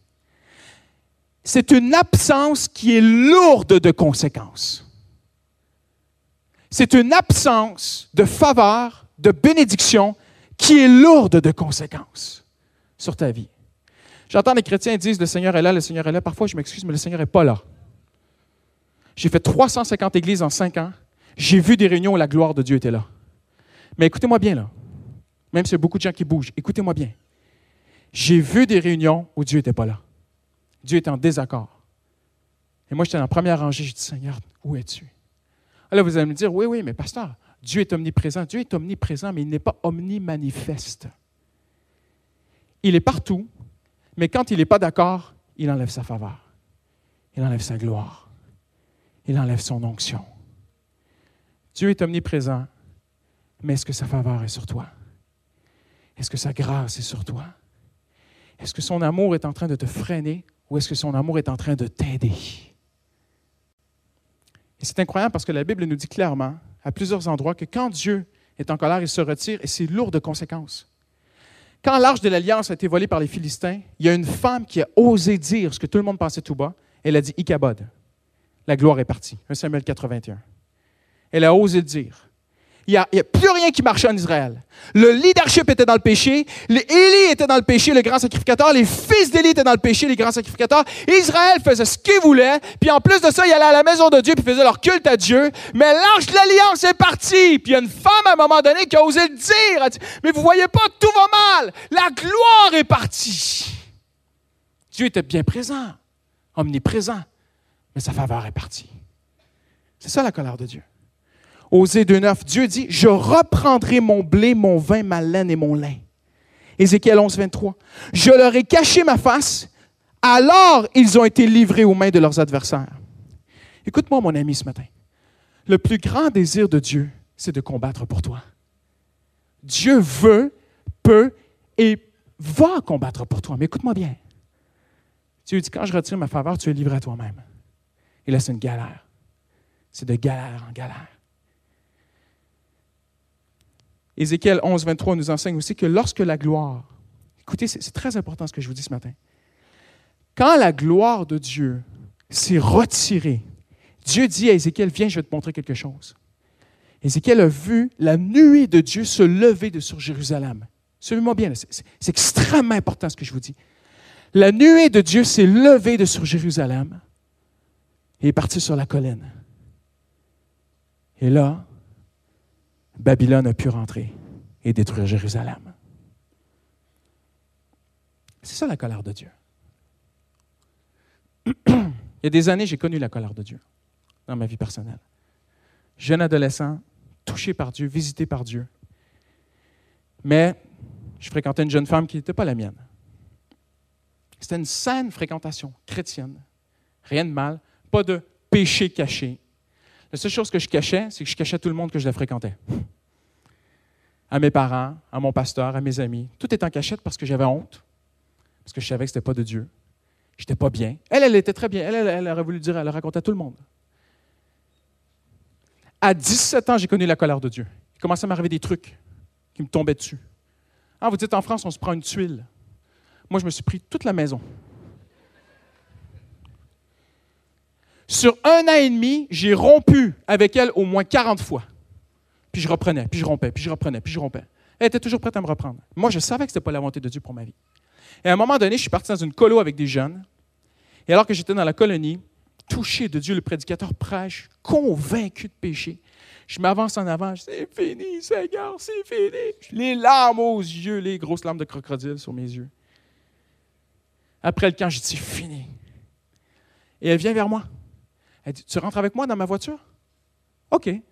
c'est une absence qui est lourde de conséquences. C'est une absence de faveur, de bénédiction qui est lourde de conséquences sur ta vie. J'entends les chrétiens dire, le Seigneur est là, le Seigneur est là. Parfois, je m'excuse, mais le Seigneur n'est pas là. J'ai fait trois cent cinquante églises en cinq ans. J'ai vu des réunions où la gloire de Dieu était là. Mais écoutez-moi bien, là. Même s'il y a beaucoup de gens qui bougent, écoutez-moi bien. J'ai vu des réunions où Dieu n'était pas là. Dieu était en désaccord. Et moi, j'étais dans la première rangée, j'ai dit, Seigneur, où es-tu? Alors, vous allez me dire, oui, oui, mais pasteur, Dieu est omniprésent. Dieu est omniprésent, mais il n'est pas omnimanifeste. Il est partout, mais quand il n'est pas d'accord, il enlève sa faveur. Il enlève sa gloire. Il enlève son onction. Dieu est omniprésent, mais est-ce que sa faveur est sur toi? Est-ce que sa grâce est sur toi? Est-ce que son amour est en train de te freiner ou est-ce que son amour est en train de t'aider? Et c'est incroyable parce que la Bible nous dit clairement, à plusieurs endroits, que quand Dieu est en colère, il se retire et c'est lourd de conséquences. Quand l'arche de l'Alliance a été volée par les Philistins, il y a une femme qui a osé dire ce que tout le monde pensait tout bas. Elle a dit « Ichabod, la gloire est partie ». un Samuel quatre vingt et un. Elle a osé le dire. Il n'y a, a plus rien qui marchait en Israël. Le leadership était dans le péché. Élie était dans le péché, le grand sacrificateur. Les fils d'Élie étaient dans le péché, les grands sacrificateurs. Israël faisait ce qu'il voulait. Puis en plus de ça, il allait à la maison de Dieu et faisait leur culte à Dieu. Mais l'arche de l'Alliance est partie. Puis il y a une femme à un moment donné qui a osé le dire. Elle dit, mais vous ne voyez pas que tout va mal. La gloire est partie. Dieu était bien présent, omniprésent. Mais sa faveur est partie. C'est ça la colère de Dieu. Osée deux neuf, Dieu dit, « Je reprendrai mon blé, mon vin, ma laine et mon lin. » Ézéchiel onze vingt-trois, « Je leur ai caché ma face, alors ils ont été livrés aux mains de leurs adversaires. » Écoute-moi, mon ami, ce matin. Le plus grand désir de Dieu, c'est de combattre pour toi. Dieu veut, peut et va combattre pour toi. Mais écoute-moi bien. Dieu dit, « Quand je retire ma faveur, tu es livré à toi-même. » Et là, c'est une galère. C'est de galère en galère. Ézéchiel onze vingt-trois nous enseigne aussi que lorsque la gloire, écoutez, c'est, c'est très important ce que je vous dis ce matin, quand la gloire de Dieu s'est retirée, Dieu dit à Ézéchiel, viens, je vais te montrer quelque chose. Ézéchiel a vu la nuée de Dieu se lever de sur Jérusalem. Suivez-moi bien, c'est, c'est, c'est extrêmement important ce que je vous dis. La nuée de Dieu s'est levée de sur Jérusalem et est partie sur la colline. Et là, Babylone a pu rentrer et détruire Jérusalem. C'est ça la colère de Dieu. Il y a des années, j'ai connu la colère de Dieu dans ma vie personnelle. Jeune adolescent, touché par Dieu, visité par Dieu. Mais je fréquentais une jeune femme qui n'était pas la mienne. C'était une saine fréquentation chrétienne. Rien de mal, pas de péché caché. La seule chose que je cachais, c'est que je cachais à tout le monde que je la fréquentais. À mes parents, à mon pasteur, à mes amis. Tout est en cachette parce que j'avais honte. Parce que je savais que ce n'était pas de Dieu. Je n'étais pas bien. Elle, elle était très bien. Elle, elle, elle aurait voulu dire, elle le racontait à tout le monde. À dix-sept ans, j'ai connu la colère de Dieu. Il commençait à m'arriver des trucs qui me tombaient dessus. Ah, vous dites, en France, on se prend une tuile. Moi, je me suis pris toute la maison. Sur un an et demi, j'ai rompu avec elle au moins quarante fois. Puis je reprenais, puis je rompais, puis je reprenais, puis je rompais. Elle était toujours prête à me reprendre. Moi, je savais que ce n'était pas la volonté de Dieu pour ma vie. Et à un moment donné, je suis parti dans une colo avec des jeunes. Et alors que j'étais dans la colonie, touché de Dieu, le prédicateur prêche, convaincu de péché, je m'avance en avant, je dis, c'est fini, Seigneur, c'est fini. Les larmes aux yeux, les grosses larmes de crocodile sur mes yeux. Après le camp, je dis, c'est fini. Et elle vient vers moi. Elle dit, tu rentres avec moi dans ma voiture? OK. Et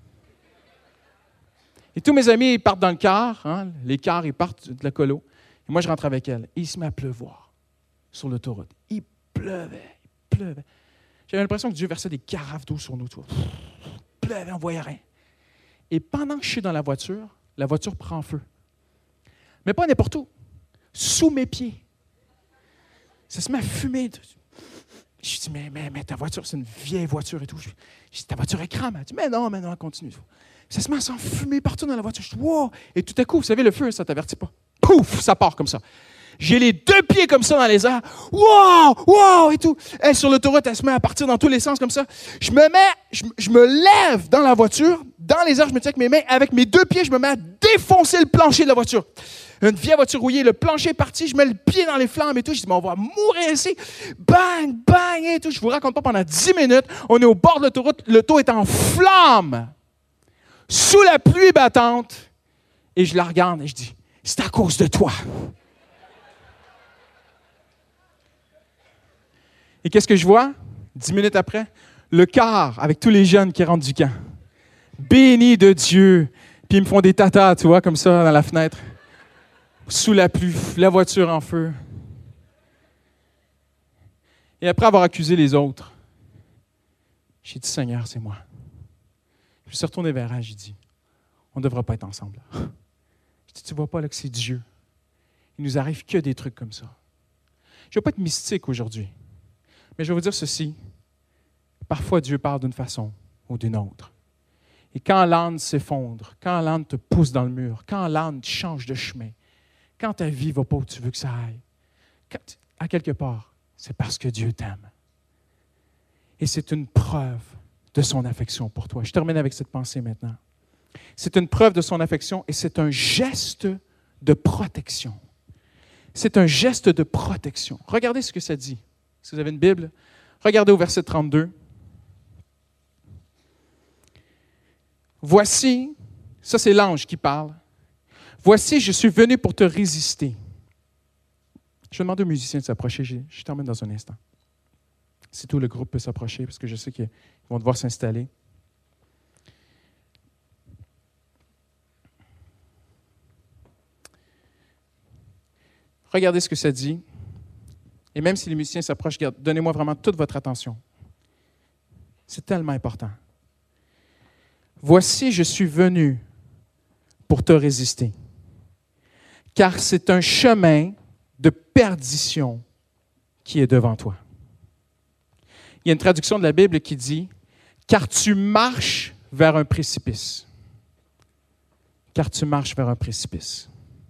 tous mes amis, ils partent dans le car, hein, les cars, ils partent de la colo. Et moi, je rentre avec elle. Et il se met à pleuvoir sur l'autoroute. Il pleuvait, il pleuvait. J'avais l'impression que Dieu versait des carafes d'eau sur nous. Tout. Il pleuvait, on ne voyait rien. Et pendant que je suis dans la voiture, la voiture prend feu. Mais pas n'importe où. Sous mes pieds. Ça se met à fumer. Je dis, mais, mais, mais ta voiture, c'est une vieille voiture et tout. Je dis, ta voiture est crame. Elle dit, mais non, mais non, continue. Ça se met à s'enfumer partout dans la voiture. Je dis, wow! Et tout à coup, vous savez, le feu, ça ne t'avertit pas. Pouf! Ça part comme ça. J'ai les deux pieds comme ça dans les airs. Wow! Wow! Et tout. Elle, sur l'autoroute, elle se met à partir dans tous les sens comme ça. Je me mets, je, je me lève dans la voiture. Dans les airs, je me tiens avec mes mains. Avec mes deux pieds, je me mets à défoncer le plancher de la voiture. Une vieille voiture rouillée, le plancher est parti, je mets le pied dans les flammes et tout. Je dis, mais on va mourir ici. Bang, bang et tout. Je ne vous raconte pas pendant dix minutes. On est au bord de l'autoroute. L'auto est en flammes. Sous la pluie battante. Et je la regarde et je dis, c'est à cause de toi. Et qu'est-ce que je vois? Dix minutes après, le car avec tous les jeunes qui rentrent du camp. Béni de Dieu. Puis ils me font des tatas, tu vois, comme ça, dans la fenêtre. Sous la pluie, la voiture en feu. Et après avoir accusé les autres, j'ai dit, Seigneur, c'est moi. Je me suis retourné vers elle, j'ai dit, on ne devra pas être ensemble. Je dis, tu ne vois pas là que c'est Dieu. Il nous arrive que des trucs comme ça. Je ne vais pas être mystique aujourd'hui, mais je vais vous dire ceci. Parfois, Dieu parle d'une façon ou d'une autre. Et quand l'âne s'effondre, quand l'âne te pousse dans le mur, quand l'âne change de chemin, quand ta vie ne va pas où tu veux que ça aille, quand, à quelque part, c'est parce que Dieu t'aime. Et c'est une preuve de son affection pour toi. Je termine avec cette pensée maintenant. C'est une preuve de son affection et c'est un geste de protection. C'est un geste de protection. Regardez ce que ça dit. Si vous avez une Bible, regardez au verset trente-deux. Voici, ça c'est l'ange qui parle. Voici, je suis venu pour te résister. Je vais demander aux musiciens de s'approcher. Je, je termine dans un instant. Si tout le groupe peut s'approcher, parce que je sais qu'ils vont devoir s'installer. Regardez ce que ça dit. Et même si les musiciens s'approchent, donnez-moi vraiment toute votre attention. C'est tellement important. Voici, je suis venu pour te résister. Car c'est un chemin de perdition qui est devant toi. Il y a une traduction de la Bible qui dit « Car tu marches vers un précipice. » Car tu marches vers un précipice.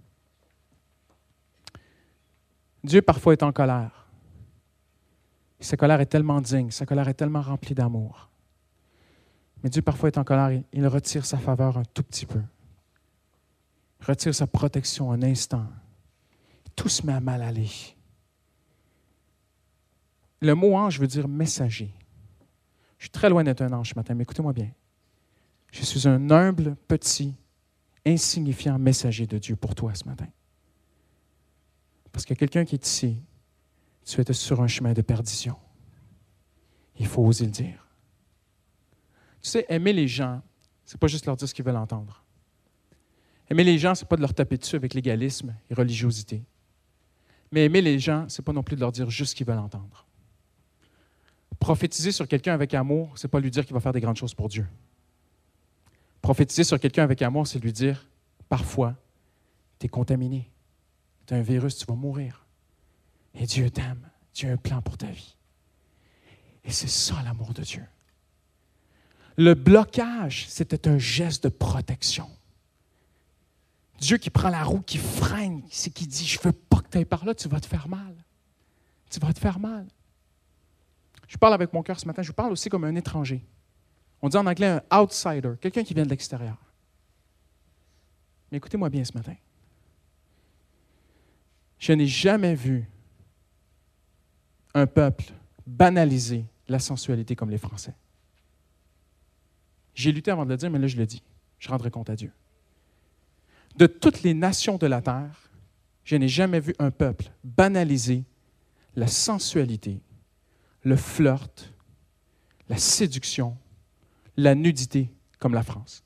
Dieu parfois est en colère. Sa colère est tellement digne, sa colère est tellement remplie d'amour. Mais Dieu parfois est en colère, il retire sa faveur un tout petit peu. Il retire sa protection un instant. Tout se met à mal aller. Le mot ange veut dire messager. Je suis très loin d'être un ange ce matin, mais écoutez-moi bien. Je suis un humble, petit, insignifiant messager de Dieu pour toi ce matin. Parce qu'il y a quelqu'un qui est ici, tu es sur un chemin de perdition. Il faut oser le dire. Tu sais, aimer les gens, ce n'est pas juste leur dire ce qu'ils veulent entendre. Aimer les gens, ce n'est pas de leur taper dessus avec légalisme et religiosité. Mais aimer les gens, ce n'est pas non plus de leur dire juste ce qu'ils veulent entendre. Prophétiser sur quelqu'un avec amour, ce n'est pas lui dire qu'il va faire des grandes choses pour Dieu. Prophétiser sur quelqu'un avec amour, c'est lui dire, parfois, tu es contaminé. Tu as un virus, tu vas mourir. Et Dieu t'aime. Dieu a un plan pour ta vie. Et c'est ça l'amour de Dieu. Le blocage, c'était un geste de protection. Dieu qui prend la roue, qui freine, c'est qui dit, je ne veux pas que tu ailles par là, tu vas te faire mal. Tu vas te faire mal. Je parle avec mon cœur ce matin, je vous parle aussi comme un étranger. On dit en anglais un outsider, quelqu'un qui vient de l'extérieur. Mais écoutez-moi bien ce matin. Je n'ai jamais vu un peuple banaliser la sensualité comme les Français. J'ai lutté avant de le dire, mais là, je le dis. Je rendrai compte à Dieu. De toutes les nations de la terre, je n'ai jamais vu un peuple banaliser la sensualité, le flirt, la séduction, la nudité comme la France.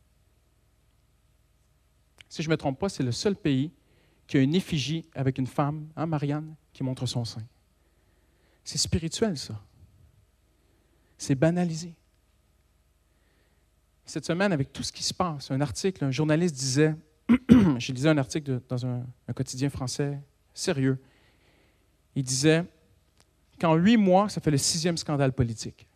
Si je ne me trompe pas, c'est le seul pays qui a une effigie avec une femme, hein, Marianne, qui montre son sein. C'est spirituel, ça. C'est banalisé. Cette semaine, avec tout ce qui se passe, un article, un journaliste disait, je lisais un article de, dans un, un quotidien français sérieux, il disait qu'en huit mois, ça fait le sixième scandale politique.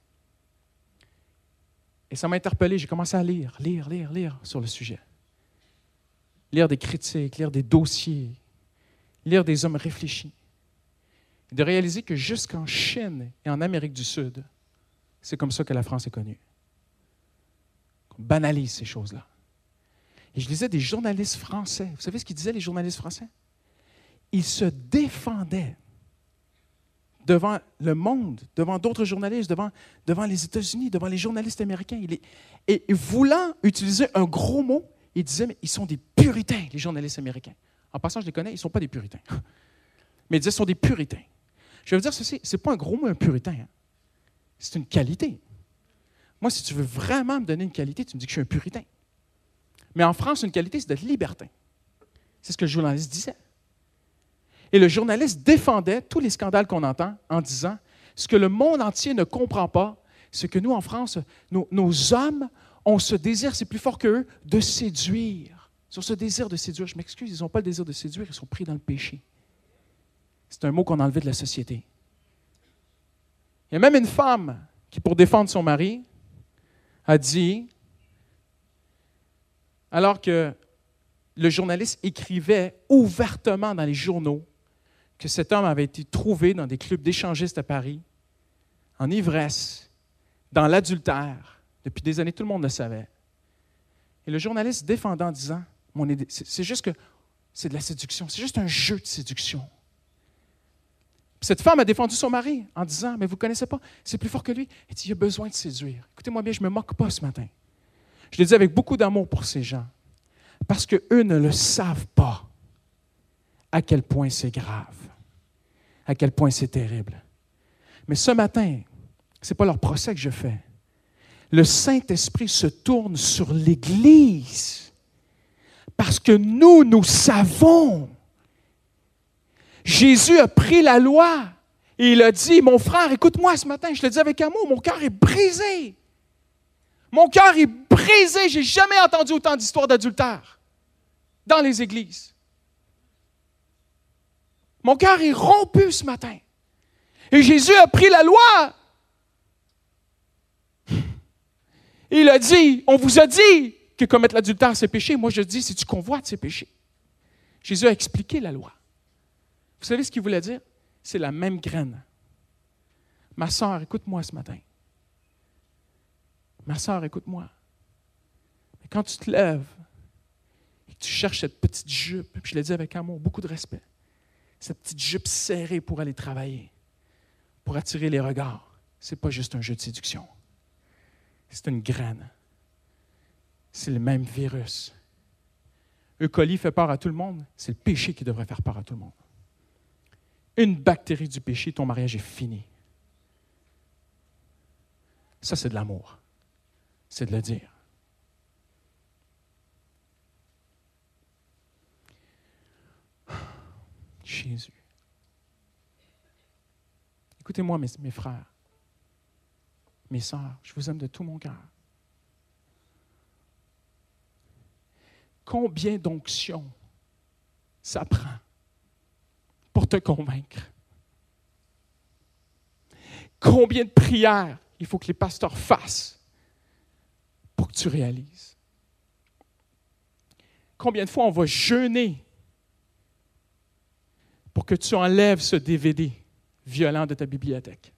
Et ça m'a interpellé, j'ai commencé à lire, lire, lire, lire sur le sujet. Lire des critiques, lire des dossiers, lire des hommes réfléchis. Et de réaliser que jusqu'en Chine et en Amérique du Sud, c'est comme ça que la France est connue. On banalise ces choses-là. Et je lisais des journalistes français. Vous savez ce qu'ils disaient, les journalistes français? Ils se défendaient devant le monde, devant d'autres journalistes, devant, devant les États-Unis, devant les journalistes américains. Et, et voulant utiliser un gros mot, ils disaient, mais ils sont des puritains, les journalistes américains. En passant, je les connais, ils ne sont pas des puritains. Mais ils disaient, ce sont des puritains. Je vais vous dire ceci, ce n'est pas un gros mot, un puritain. Hein. C'est une qualité. Moi, si tu veux vraiment me donner une qualité, tu me dis que je suis un puritain. Mais en France, une qualité, c'est d'être libertin. C'est ce que le journaliste disait. Et le journaliste défendait tous les scandales qu'on entend en disant ce que le monde entier ne comprend pas, c'est que nous, en France, nos, nos hommes ont ce désir, c'est plus fort qu'eux, de séduire. Ils ont ce désir de séduire. Je m'excuse, ils n'ont pas le désir de séduire, ils sont pris dans le péché. C'est un mot qu'on a enlevé de la société. Il y a même une femme qui, pour défendre son mari, a dit, alors que le journaliste écrivait ouvertement dans les journaux que cet homme avait été trouvé dans des clubs d'échangistes à Paris, en ivresse, dans l'adultère. Depuis des années, tout le monde le savait. Et le journaliste défendant en disant, c'est juste que c'est de la séduction, c'est juste un jeu de séduction. Puis cette femme a défendu son mari en disant, mais vous ne connaissez pas, c'est plus fort que lui. Elle dit, il a besoin de séduire. Écoutez-moi bien, je ne me moque pas ce matin. Je le dis avec beaucoup d'amour pour ces gens, parce qu'eux ne le savent pas à quel point c'est grave, à quel point c'est terrible. Mais ce matin, ce n'est pas leur procès que je fais. Le Saint-Esprit se tourne sur l'Église parce que nous, nous savons. Jésus a pris la loi et il a dit, mon frère, écoute-moi ce matin, je le dis avec amour, mon cœur est brisé. Mon cœur est brisé. Je n'ai jamais entendu autant d'histoires d'adultère dans les églises. Mon cœur est rompu ce matin. Et Jésus a pris la loi. Et il a dit, on vous a dit que commettre l'adultère, c'est péché. Moi, je dis, si tu convoites, c'est péché. Jésus a expliqué la loi. Vous savez ce qu'il voulait dire? C'est la même graine. Ma sœur, écoute-moi ce matin. Ma sœur, écoute-moi. Mais quand tu te lèves et que tu cherches cette petite jupe, puis je l'ai dit avec amour, beaucoup de respect, cette petite jupe serrée pour aller travailler, pour attirer les regards, ce n'est pas juste un jeu de séduction. C'est une graine. C'est le même virus. E. coli fait peur à tout le monde, c'est le péché qui devrait faire peur à tout le monde. Une bactérie du péché, ton mariage est fini. Ça, c'est de l'amour. C'est de le dire. Jésus. Écoutez-moi, mes, mes frères, mes sœurs, je vous aime de tout mon cœur. Combien d'onction ça prend pour te convaincre? Combien de prières il faut que les pasteurs fassent pour que tu réalises? Combien de fois on va jeûner pour que tu enlèves ce D V D violent de ta bibliothèque?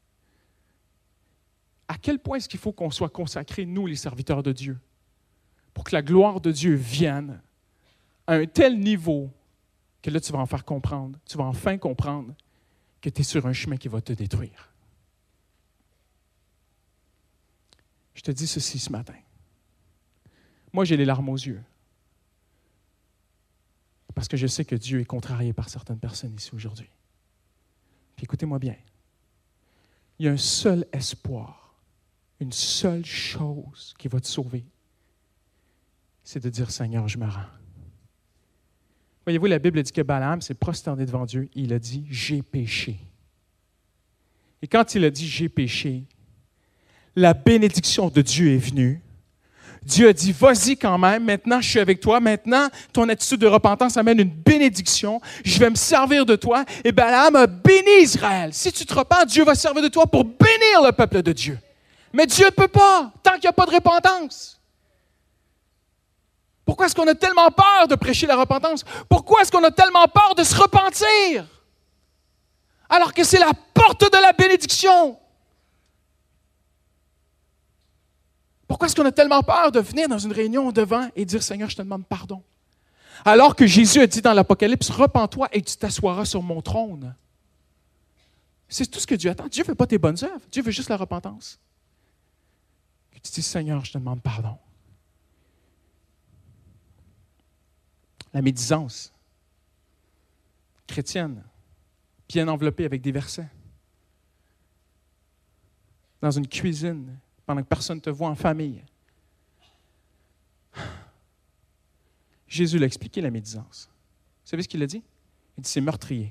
À quel point est-ce qu'il faut qu'on soit consacrés, nous, les serviteurs de Dieu, pour que la gloire de Dieu vienne à un tel niveau que là, tu vas en faire comprendre, tu vas enfin comprendre que tu es sur un chemin qui va te détruire. Je te dis ceci ce matin. Moi, j'ai les larmes aux yeux. Parce que je sais que Dieu est contrarié par certaines personnes ici aujourd'hui. Puis écoutez-moi bien. Il y a un seul espoir, une seule chose qui va te sauver. C'est de dire, Seigneur, je me rends. Voyez-vous, la Bible dit que Balaam s'est prosterné devant Dieu. Il a dit, j'ai péché. Et quand il a dit, j'ai péché, la bénédiction de Dieu est venue. Dieu a dit, vas-y quand même, maintenant je suis avec toi, maintenant ton attitude de repentance amène une bénédiction, je vais me servir de toi. Et Balaam a béni Israël. Si tu te repens, Dieu va se servir de toi pour bénir le peuple de Dieu. Mais Dieu ne peut pas, tant qu'il n'y a pas de repentance. Pourquoi est-ce qu'on a tellement peur de prêcher la repentance? Pourquoi est-ce qu'on a tellement peur de se repentir? Alors que c'est la porte de la bénédiction. Pourquoi est-ce qu'on a tellement peur de venir dans une réunion devant et dire « Seigneur, je te demande pardon ». Alors que Jésus a dit dans l'Apocalypse « Repens-toi et tu t'assoiras sur mon trône ». C'est tout ce que Dieu attend. Dieu ne veut pas tes bonnes œuvres. Dieu veut juste la repentance. Que tu dis « Seigneur, je te demande pardon ». La médisance chrétienne, bien enveloppée avec des versets. Dans une cuisine, pendant que personne ne te voit en famille. Jésus l'a expliqué, la médisance. Vous savez ce qu'il a dit? Il dit, c'est meurtrier.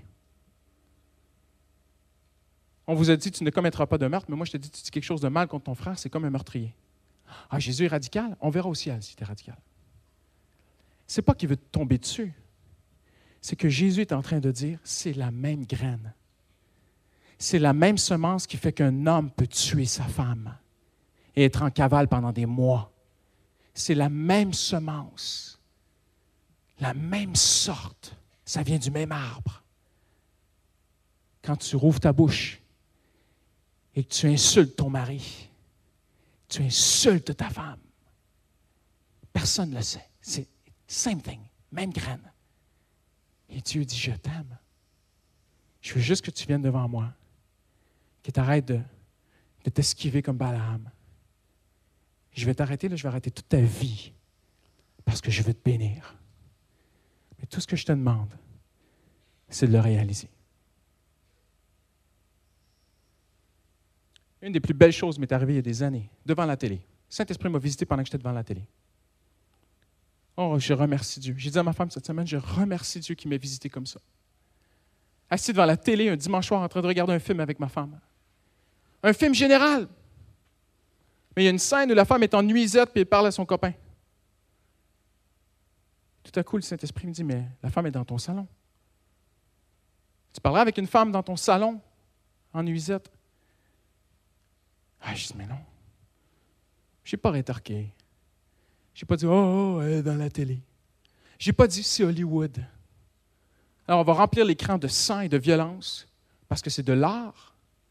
On vous a dit, tu ne commettras pas de meurtre, mais moi je te dis, tu dis quelque chose de mal contre ton frère, c'est comme un meurtrier. Ah, Jésus est radical? On verra au ciel si tu es radical. C'est pas qu'il veut te tomber dessus. C'est que Jésus est en train de dire, c'est la même graine. C'est la même semence qui fait qu'un homme peut tuer sa femme et être en cavale pendant des mois. C'est la même semence, la même sorte. Ça vient du même arbre. Quand tu rouvres ta bouche et que tu insultes ton mari, tu insultes ta femme, personne ne le sait. C'est same thing, même graine. Et Dieu dit, je t'aime. Je veux juste que tu viennes devant moi, que tu arrêtes de, de t'esquiver comme Balaam. Je vais t'arrêter, là, je vais arrêter toute ta vie parce que je veux te bénir. Mais tout ce que je te demande, c'est de le réaliser. Une des plus belles choses m'est arrivée il y a des années, devant la télé. Saint-Esprit m'a visité pendant que j'étais devant la télé. Oh, je remercie Dieu. J'ai dit à ma femme cette semaine, je remercie Dieu qui m'a visité comme ça. Assis devant la télé un dimanche soir en train de regarder un film avec ma femme. Un film général. Mais il y a une scène où la femme est en nuisette et elle parle à son copain. Tout à coup, le Saint-Esprit me dit, mais la femme est dans ton salon. Tu parleras avec une femme dans ton salon, en nuisette. Ah, je dis, mais non. Je n'ai pas rétorqué. Je n'ai pas dit, oh, oh, elle est dans la télé. Je n'ai pas dit, c'est Hollywood. Alors, on va remplir l'écran de sang et de violence parce que c'est de l'art.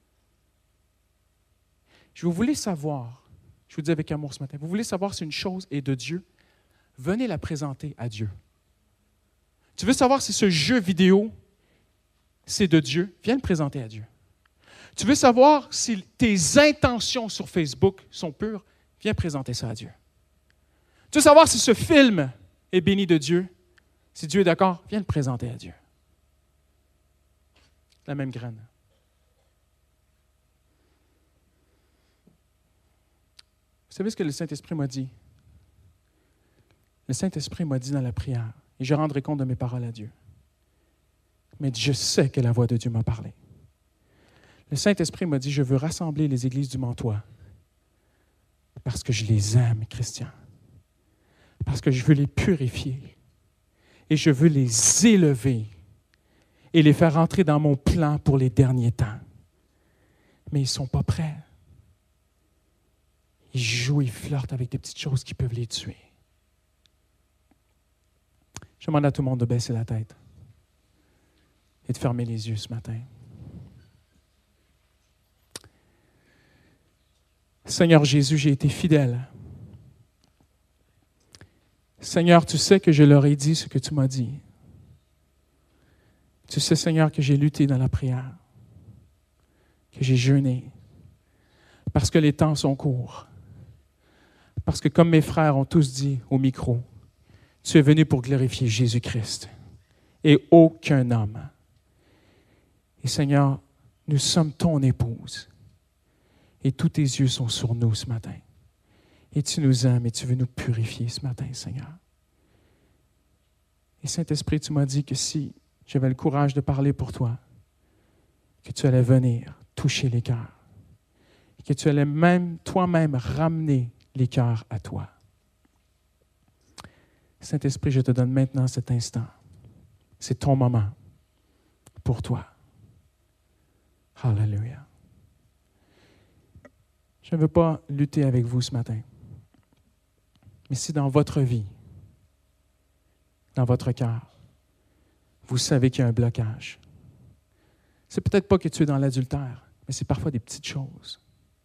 Je vous voulais savoir, je vous dis avec amour ce matin, vous voulez savoir si une chose est de Dieu? Venez la présenter à Dieu. Tu veux savoir si ce jeu vidéo, c'est de Dieu? Viens le présenter à Dieu. Tu veux savoir si tes intentions sur Facebook sont pures? Viens présenter ça à Dieu. Tu veux savoir si ce film est béni de Dieu? Si Dieu est d'accord, viens le présenter à Dieu. La même graine. Vous savez ce que le Saint-Esprit m'a dit? Le Saint-Esprit m'a dit dans la prière, et je rendrai compte de mes paroles à Dieu. Mais je sais que la voix de Dieu m'a parlé. Le Saint-Esprit m'a dit, je veux rassembler les églises du Mantois parce que je les aime, Christian. Parce que je veux les purifier et je veux les élever et les faire entrer dans mon plan pour les derniers temps. Mais ils ne sont pas prêts. Ils jouent, ils flirtent avec des petites choses qui peuvent les tuer. Je demande à tout le monde de baisser la tête et de fermer les yeux ce matin. Seigneur Jésus, j'ai été fidèle. Seigneur, tu sais que je leur ai dit ce que tu m'as dit. Tu sais, Seigneur, que j'ai lutté dans la prière, que j'ai jeûné, parce que les temps sont courts. Parce que comme mes frères ont tous dit au micro, tu es venu pour glorifier Jésus-Christ et aucun homme. Et Seigneur, nous sommes ton épouse et tous tes yeux sont sur nous ce matin. Et tu nous aimes et tu veux nous purifier ce matin, Seigneur. Et Saint-Esprit, tu m'as dit que si j'avais le courage de parler pour toi, que tu allais venir toucher les cœurs, et que tu allais même toi-même ramener les cœurs à toi. Saint-Esprit, je te donne maintenant cet instant. C'est ton moment pour toi. Alléluia. Je ne veux pas lutter avec vous ce matin. Mais si dans votre vie, dans votre cœur, vous savez qu'il y a un blocage, c'est peut-être pas que tu es dans l'adultère, mais c'est parfois des petites choses.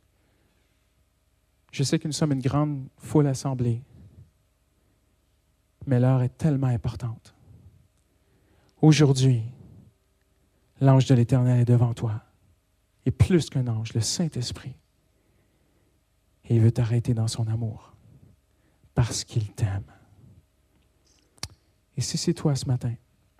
Je sais que nous sommes une grande foule assemblée, mais l'heure est tellement importante. Aujourd'hui, l'ange de l'Éternel est devant toi, et plus qu'un ange, le Saint-Esprit, et il veut t'arrêter dans son amour, parce qu'il t'aime. Et si c'est toi ce matin,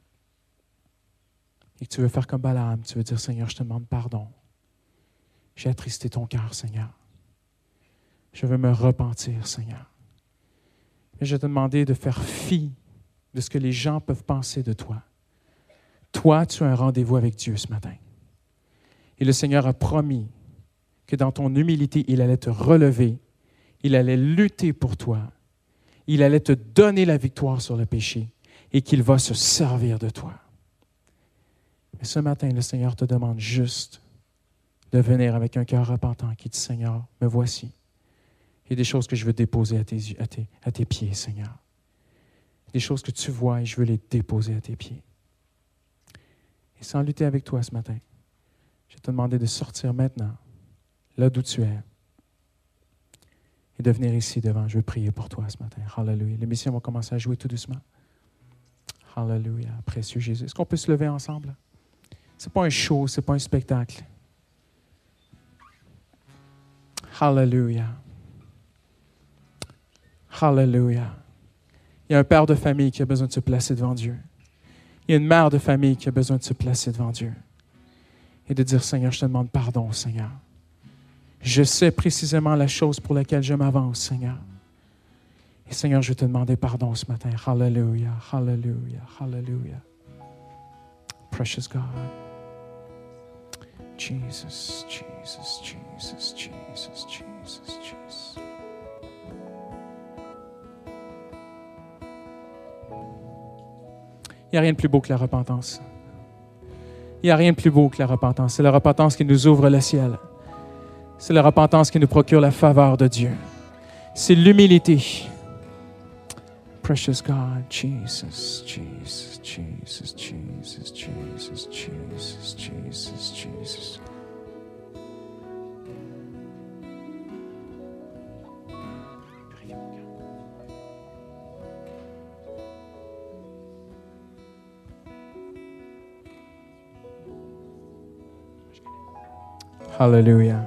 et que tu veux faire comme Balaam, tu veux dire, Seigneur, je te demande pardon. J'ai attristé ton cœur, Seigneur. Je veux me repentir, Seigneur. Et je vais te demander de faire fi de ce que les gens peuvent penser de toi. Toi, tu as un rendez-vous avec Dieu ce matin. Et le Seigneur a promis que dans ton humilité, il allait te relever, il allait lutter pour toi, il allait te donner la victoire sur le péché et qu'il va se servir de toi. Mais ce matin, le Seigneur te demande juste de venir avec un cœur repentant qui dit, Seigneur, me voici. Il y a des choses que je veux déposer à tes, à tes, à tes pieds, Seigneur. Des choses que tu vois et je veux les déposer à tes pieds. Et sans lutter avec toi ce matin, je vais te demander de sortir maintenant, là d'où tu es, et de venir ici devant. Je veux prier pour toi ce matin. Hallelujah. Les musiciens vont commencer à jouer tout doucement. Hallelujah. Précieux Jésus. Est-ce qu'on peut se lever ensemble? Ce n'est pas un show, ce n'est pas un spectacle. Hallelujah. Hallelujah. Il y a un père de famille qui a besoin de se placer devant Dieu. Il y a une mère de famille qui a besoin de se placer devant Dieu. Et de dire, Seigneur, je te demande pardon, Seigneur. Je sais précisément la chose pour laquelle je m'avance, Seigneur. Et Seigneur, je vais te demander pardon ce matin. Hallelujah, hallelujah, hallelujah. Precious God. Jesus, Jesus, Jesus, Jesus, Jesus, Jesus. Il n'y a rien de plus beau que la repentance. Il n'y a rien de plus beau que la repentance. C'est la repentance qui nous ouvre le ciel. C'est la repentance qui nous procure la faveur de Dieu. C'est l'humilité. Precious God, Jesus, Jesus, Jesus, Jesus, Jesus, Jesus, Jesus, Jesus. Hallelujah.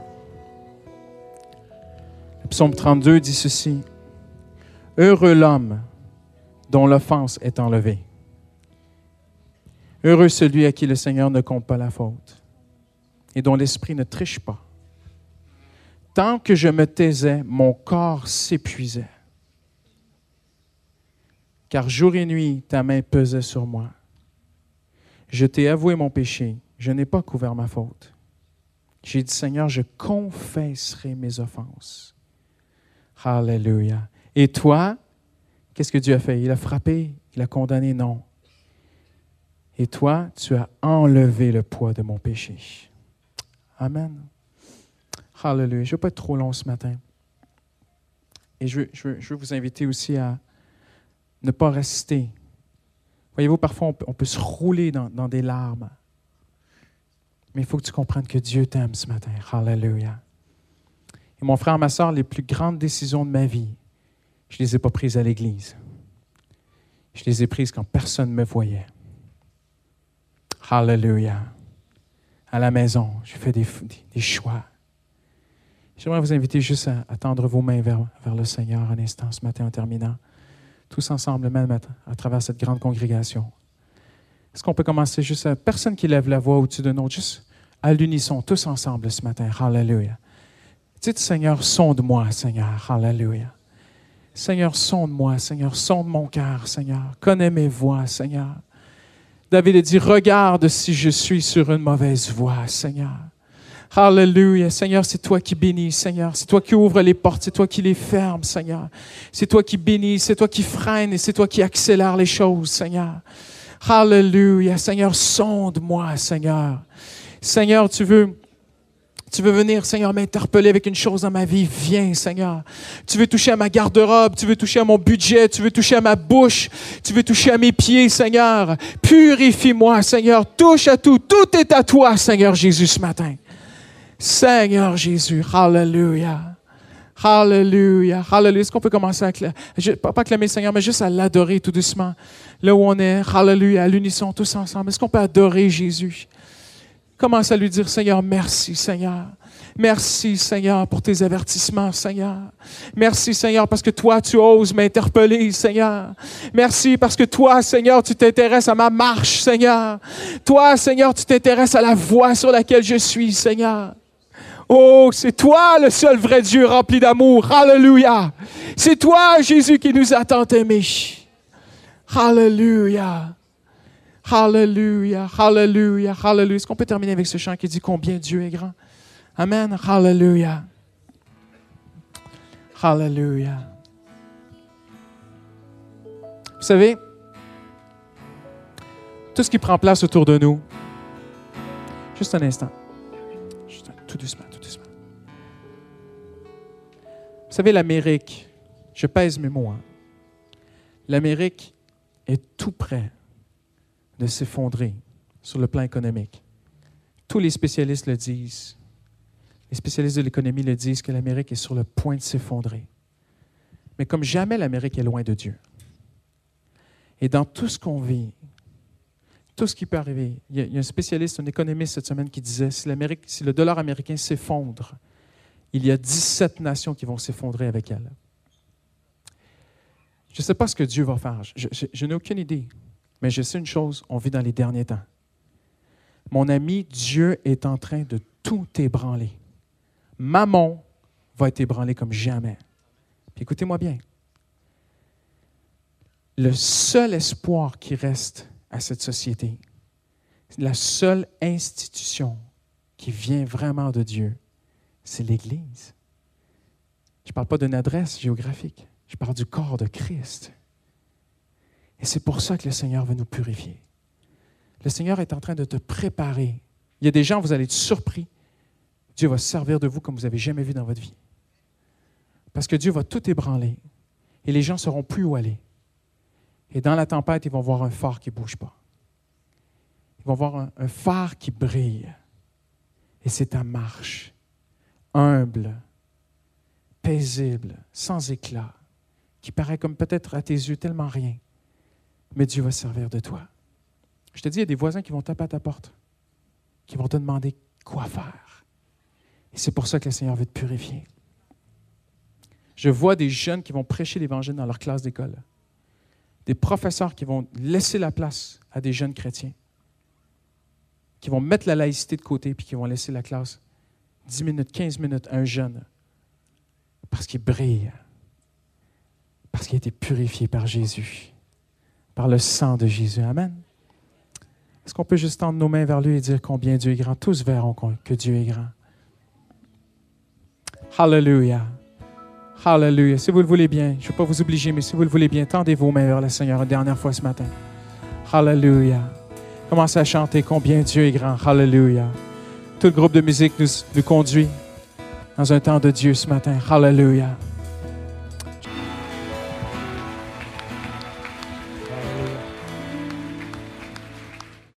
Le psaume trente-deux dit ceci. Heureux l'homme dont l'offense est enlevée. Heureux celui à qui le Seigneur ne compte pas la faute et dont l'esprit ne triche pas. Tant que je me taisais, mon corps s'épuisait. Car jour et nuit, ta main pesait sur moi. Je t'ai avoué mon péché, je n'ai pas couvert ma faute. J'ai dit, Seigneur, je confesserai mes offenses. Alléluia. Et toi, qu'est-ce que Dieu a fait? Il a frappé, il a condamné? Non. Et toi, tu as enlevé le poids de mon péché. Amen. Alléluia. Je ne vais pas être trop long ce matin. Et je veux, je veux, je veux vous inviter aussi à ne pas rester. Voyez-vous, parfois, on peut, on peut se rouler dans, dans des larmes. Mais il faut que tu comprennes que Dieu t'aime ce matin. Hallelujah. Et mon frère, ma soeur, les plus grandes décisions de ma vie, je ne les ai pas prises à l'Église. Je les ai prises quand personne ne me voyait. Hallelujah. À la maison, j'ai fait des, des, des choix. J'aimerais vous inviter juste à, à tendre vos mains vers, vers le Seigneur un instant ce matin en terminant. Tous ensemble, même à, à travers cette grande congrégation. Est-ce qu'on peut commencer juste à... Personne qui lève la voix au-dessus d'un autre, juste à l'unisson, tous ensemble ce matin. Hallelujah. Dites, Seigneur, sonde-moi, Seigneur. Hallelujah. Seigneur, sonde-moi, Seigneur, sonde mon cœur, Seigneur. Connais mes voies, Seigneur. David a dit, regarde si je suis sur une mauvaise voie, Seigneur. Hallelujah. Seigneur, c'est toi qui bénis, Seigneur. C'est toi qui ouvres les portes, c'est toi qui les fermes, Seigneur. C'est toi qui bénis, c'est toi qui freine et c'est toi qui accélère les choses, Seigneur. Hallelujah. Seigneur, sonde-moi, Seigneur. Seigneur, tu veux... Tu veux venir, Seigneur, m'interpeller avec une chose dans ma vie, viens, Seigneur. Tu veux toucher à ma garde-robe, tu veux toucher à mon budget, tu veux toucher à ma bouche, tu veux toucher à mes pieds, Seigneur. Purifie-moi, Seigneur, touche à tout. Tout est à toi, Seigneur Jésus, ce matin. Seigneur Jésus, hallelujah. Hallelujah, hallelujah. Est-ce qu'on peut commencer à acclamer, pas acclamer le Seigneur, mais juste à l'adorer tout doucement. Là où on est, hallelujah, à l'unisson, tous ensemble. Est-ce qu'on peut adorer Jésus? Commence à lui dire, Seigneur, merci, Seigneur. Merci, Seigneur, pour tes avertissements, Seigneur. Merci, Seigneur, parce que toi, tu oses m'interpeller, Seigneur. Merci parce que toi, Seigneur, tu t'intéresses à ma marche, Seigneur. Toi, Seigneur, tu t'intéresses à la voie sur laquelle je suis, Seigneur. Oh, c'est toi le seul vrai Dieu rempli d'amour. Alléluia. C'est toi, Jésus, qui nous a tant aimés. Alléluia. Hallelujah, hallelujah, hallelujah. Est-ce qu'on peut terminer avec ce chant qui dit combien Dieu est grand? Amen, hallelujah. Hallelujah. Vous savez, tout ce qui prend place autour de nous, juste un instant, juste un, tout doucement, tout doucement. Vous savez, l'Amérique, je pèse mes mots, hein. L'Amérique est tout près de s'effondrer sur le plan économique. Tous les spécialistes le disent. Les spécialistes de l'économie le disent que l'Amérique est sur le point de s'effondrer. Mais comme jamais l'Amérique est loin de Dieu. Et dans tout ce qu'on vit, tout ce qui peut arriver, il y a, il y a un spécialiste, un économiste cette semaine qui disait, si, l'Amérique, si le dollar américain s'effondre, il y a dix-sept nations qui vont s'effondrer avec elle. Je ne sais pas ce que Dieu va faire. Je, je, je n'ai aucune idée. Mais je sais une chose, on vit dans les derniers temps. Mon ami, Dieu est en train de tout ébranler. Mammon va être ébranlé comme jamais. Puis écoutez-moi bien. Le seul espoir qui reste à cette société, la seule institution qui vient vraiment de Dieu, c'est l'Église. Je ne parle pas d'une adresse géographique. Je parle du corps de Christ. Et c'est pour ça que le Seigneur veut nous purifier. Le Seigneur est en train de te préparer. Il y a des gens, vous allez être surpris. Dieu va se servir de vous comme vous n'avez jamais vu dans votre vie. Parce que Dieu va tout ébranler. Et les gens ne sauront plus où aller. Et dans la tempête, ils vont voir un phare qui ne bouge pas. Ils vont voir un, un phare qui brille. Et c'est ta marche. Humble, paisible, sans éclat, qui paraît comme peut-être à tes yeux tellement rien. Mais Dieu va se servir de toi. Je te dis, il y a des voisins qui vont taper à ta porte, qui vont te demander quoi faire. Et c'est pour ça que le Seigneur veut te purifier. Je vois des jeunes qui vont prêcher l'Évangile dans leur classe d'école. Des professeurs qui vont laisser la place à des jeunes chrétiens, qui vont mettre la laïcité de côté puis qui vont laisser la classe dix minutes, quinze minutes à un jeune parce qu'il brille, parce qu'il a été purifié par Jésus. Par le sang de Jésus. Amen. Est-ce qu'on peut juste tendre nos mains vers lui et dire combien Dieu est grand? Tous verront que Dieu est grand. Hallelujah. Hallelujah. Si vous le voulez bien, je ne vais pas vous obliger, mais si vous le voulez bien, tendez vos mains vers le Seigneur une dernière fois ce matin. Hallelujah. Commencez à chanter combien Dieu est grand. Hallelujah. Tout le groupe de musique nous, nous conduit dans un temps de Dieu ce matin. Hallelujah.